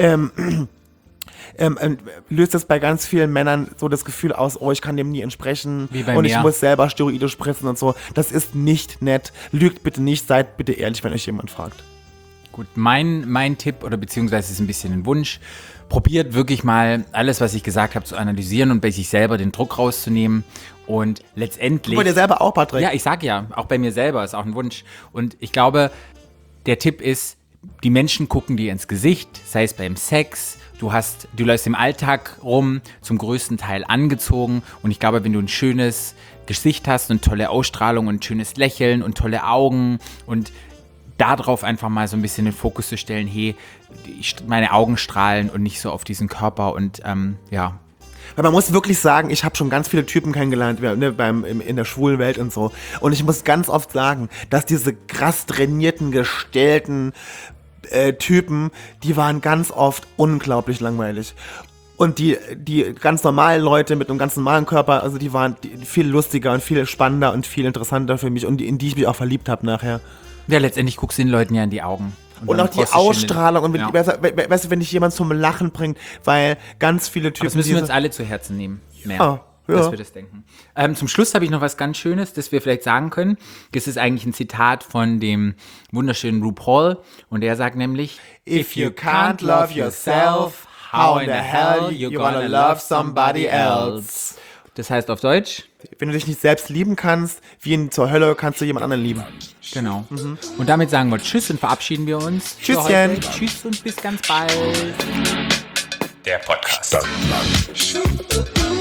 löst es bei ganz vielen Männern so das Gefühl aus, oh, ich kann dem nie entsprechen und ich muss selber Steroide spritzen und so. Das ist nicht nett. Lügt bitte nicht, seid bitte ehrlich, wenn euch jemand fragt. Gut, mein Tipp oder beziehungsweise ist ein bisschen ein Wunsch, probiert wirklich mal alles, was ich gesagt habe, zu analysieren und bei sich selber den Druck rauszunehmen und letztendlich... Bei dir selber auch, Patrick? Ja, ich sag ja, auch bei mir selber ist auch ein Wunsch und ich glaube, der Tipp ist, die Menschen gucken dir ins Gesicht, sei es beim Sex, du läufst im Alltag rum, zum größten Teil angezogen und ich glaube, wenn du ein schönes Gesicht hast und tolle Ausstrahlung und ein schönes Lächeln und tolle Augen und darauf einfach mal so ein bisschen den Fokus zu stellen, hey, meine Augen strahlen und nicht so auf diesen Körper und ja. Weil man muss wirklich sagen, ich habe schon ganz viele Typen kennengelernt, in der schwulen Welt und so. Und ich muss ganz oft sagen, dass diese krass trainierten, gestellten Typen, die waren ganz oft unglaublich langweilig. Und die ganz normalen Leute mit einem ganz normalen Körper, also die waren viel lustiger und viel spannender und viel interessanter für mich und in die ich mich auch verliebt habe nachher. Ja, letztendlich guckst du den Leuten ja in die Augen. Und auch die Ausstrahlung und weißt du, wenn dich jemand zum Lachen bringt, weil ganz viele Typen... Aber das müssen wir uns alle zu Herzen nehmen. Mehr. Ja. Dass wir das denken. Zum Schluss habe ich noch was ganz Schönes, das wir vielleicht sagen können. Das ist eigentlich ein Zitat von dem wunderschönen RuPaul und der sagt nämlich: If you can't love yourself, how in the hell you gonna love somebody else? Das heißt auf Deutsch: Wenn du dich nicht selbst lieben kannst, wie zur Hölle kannst du jemand anderen lieben. Genau. Und damit sagen wir Tschüss und verabschieden wir uns. Tschüsschen. Tschüss und bis ganz bald. Der Podcast.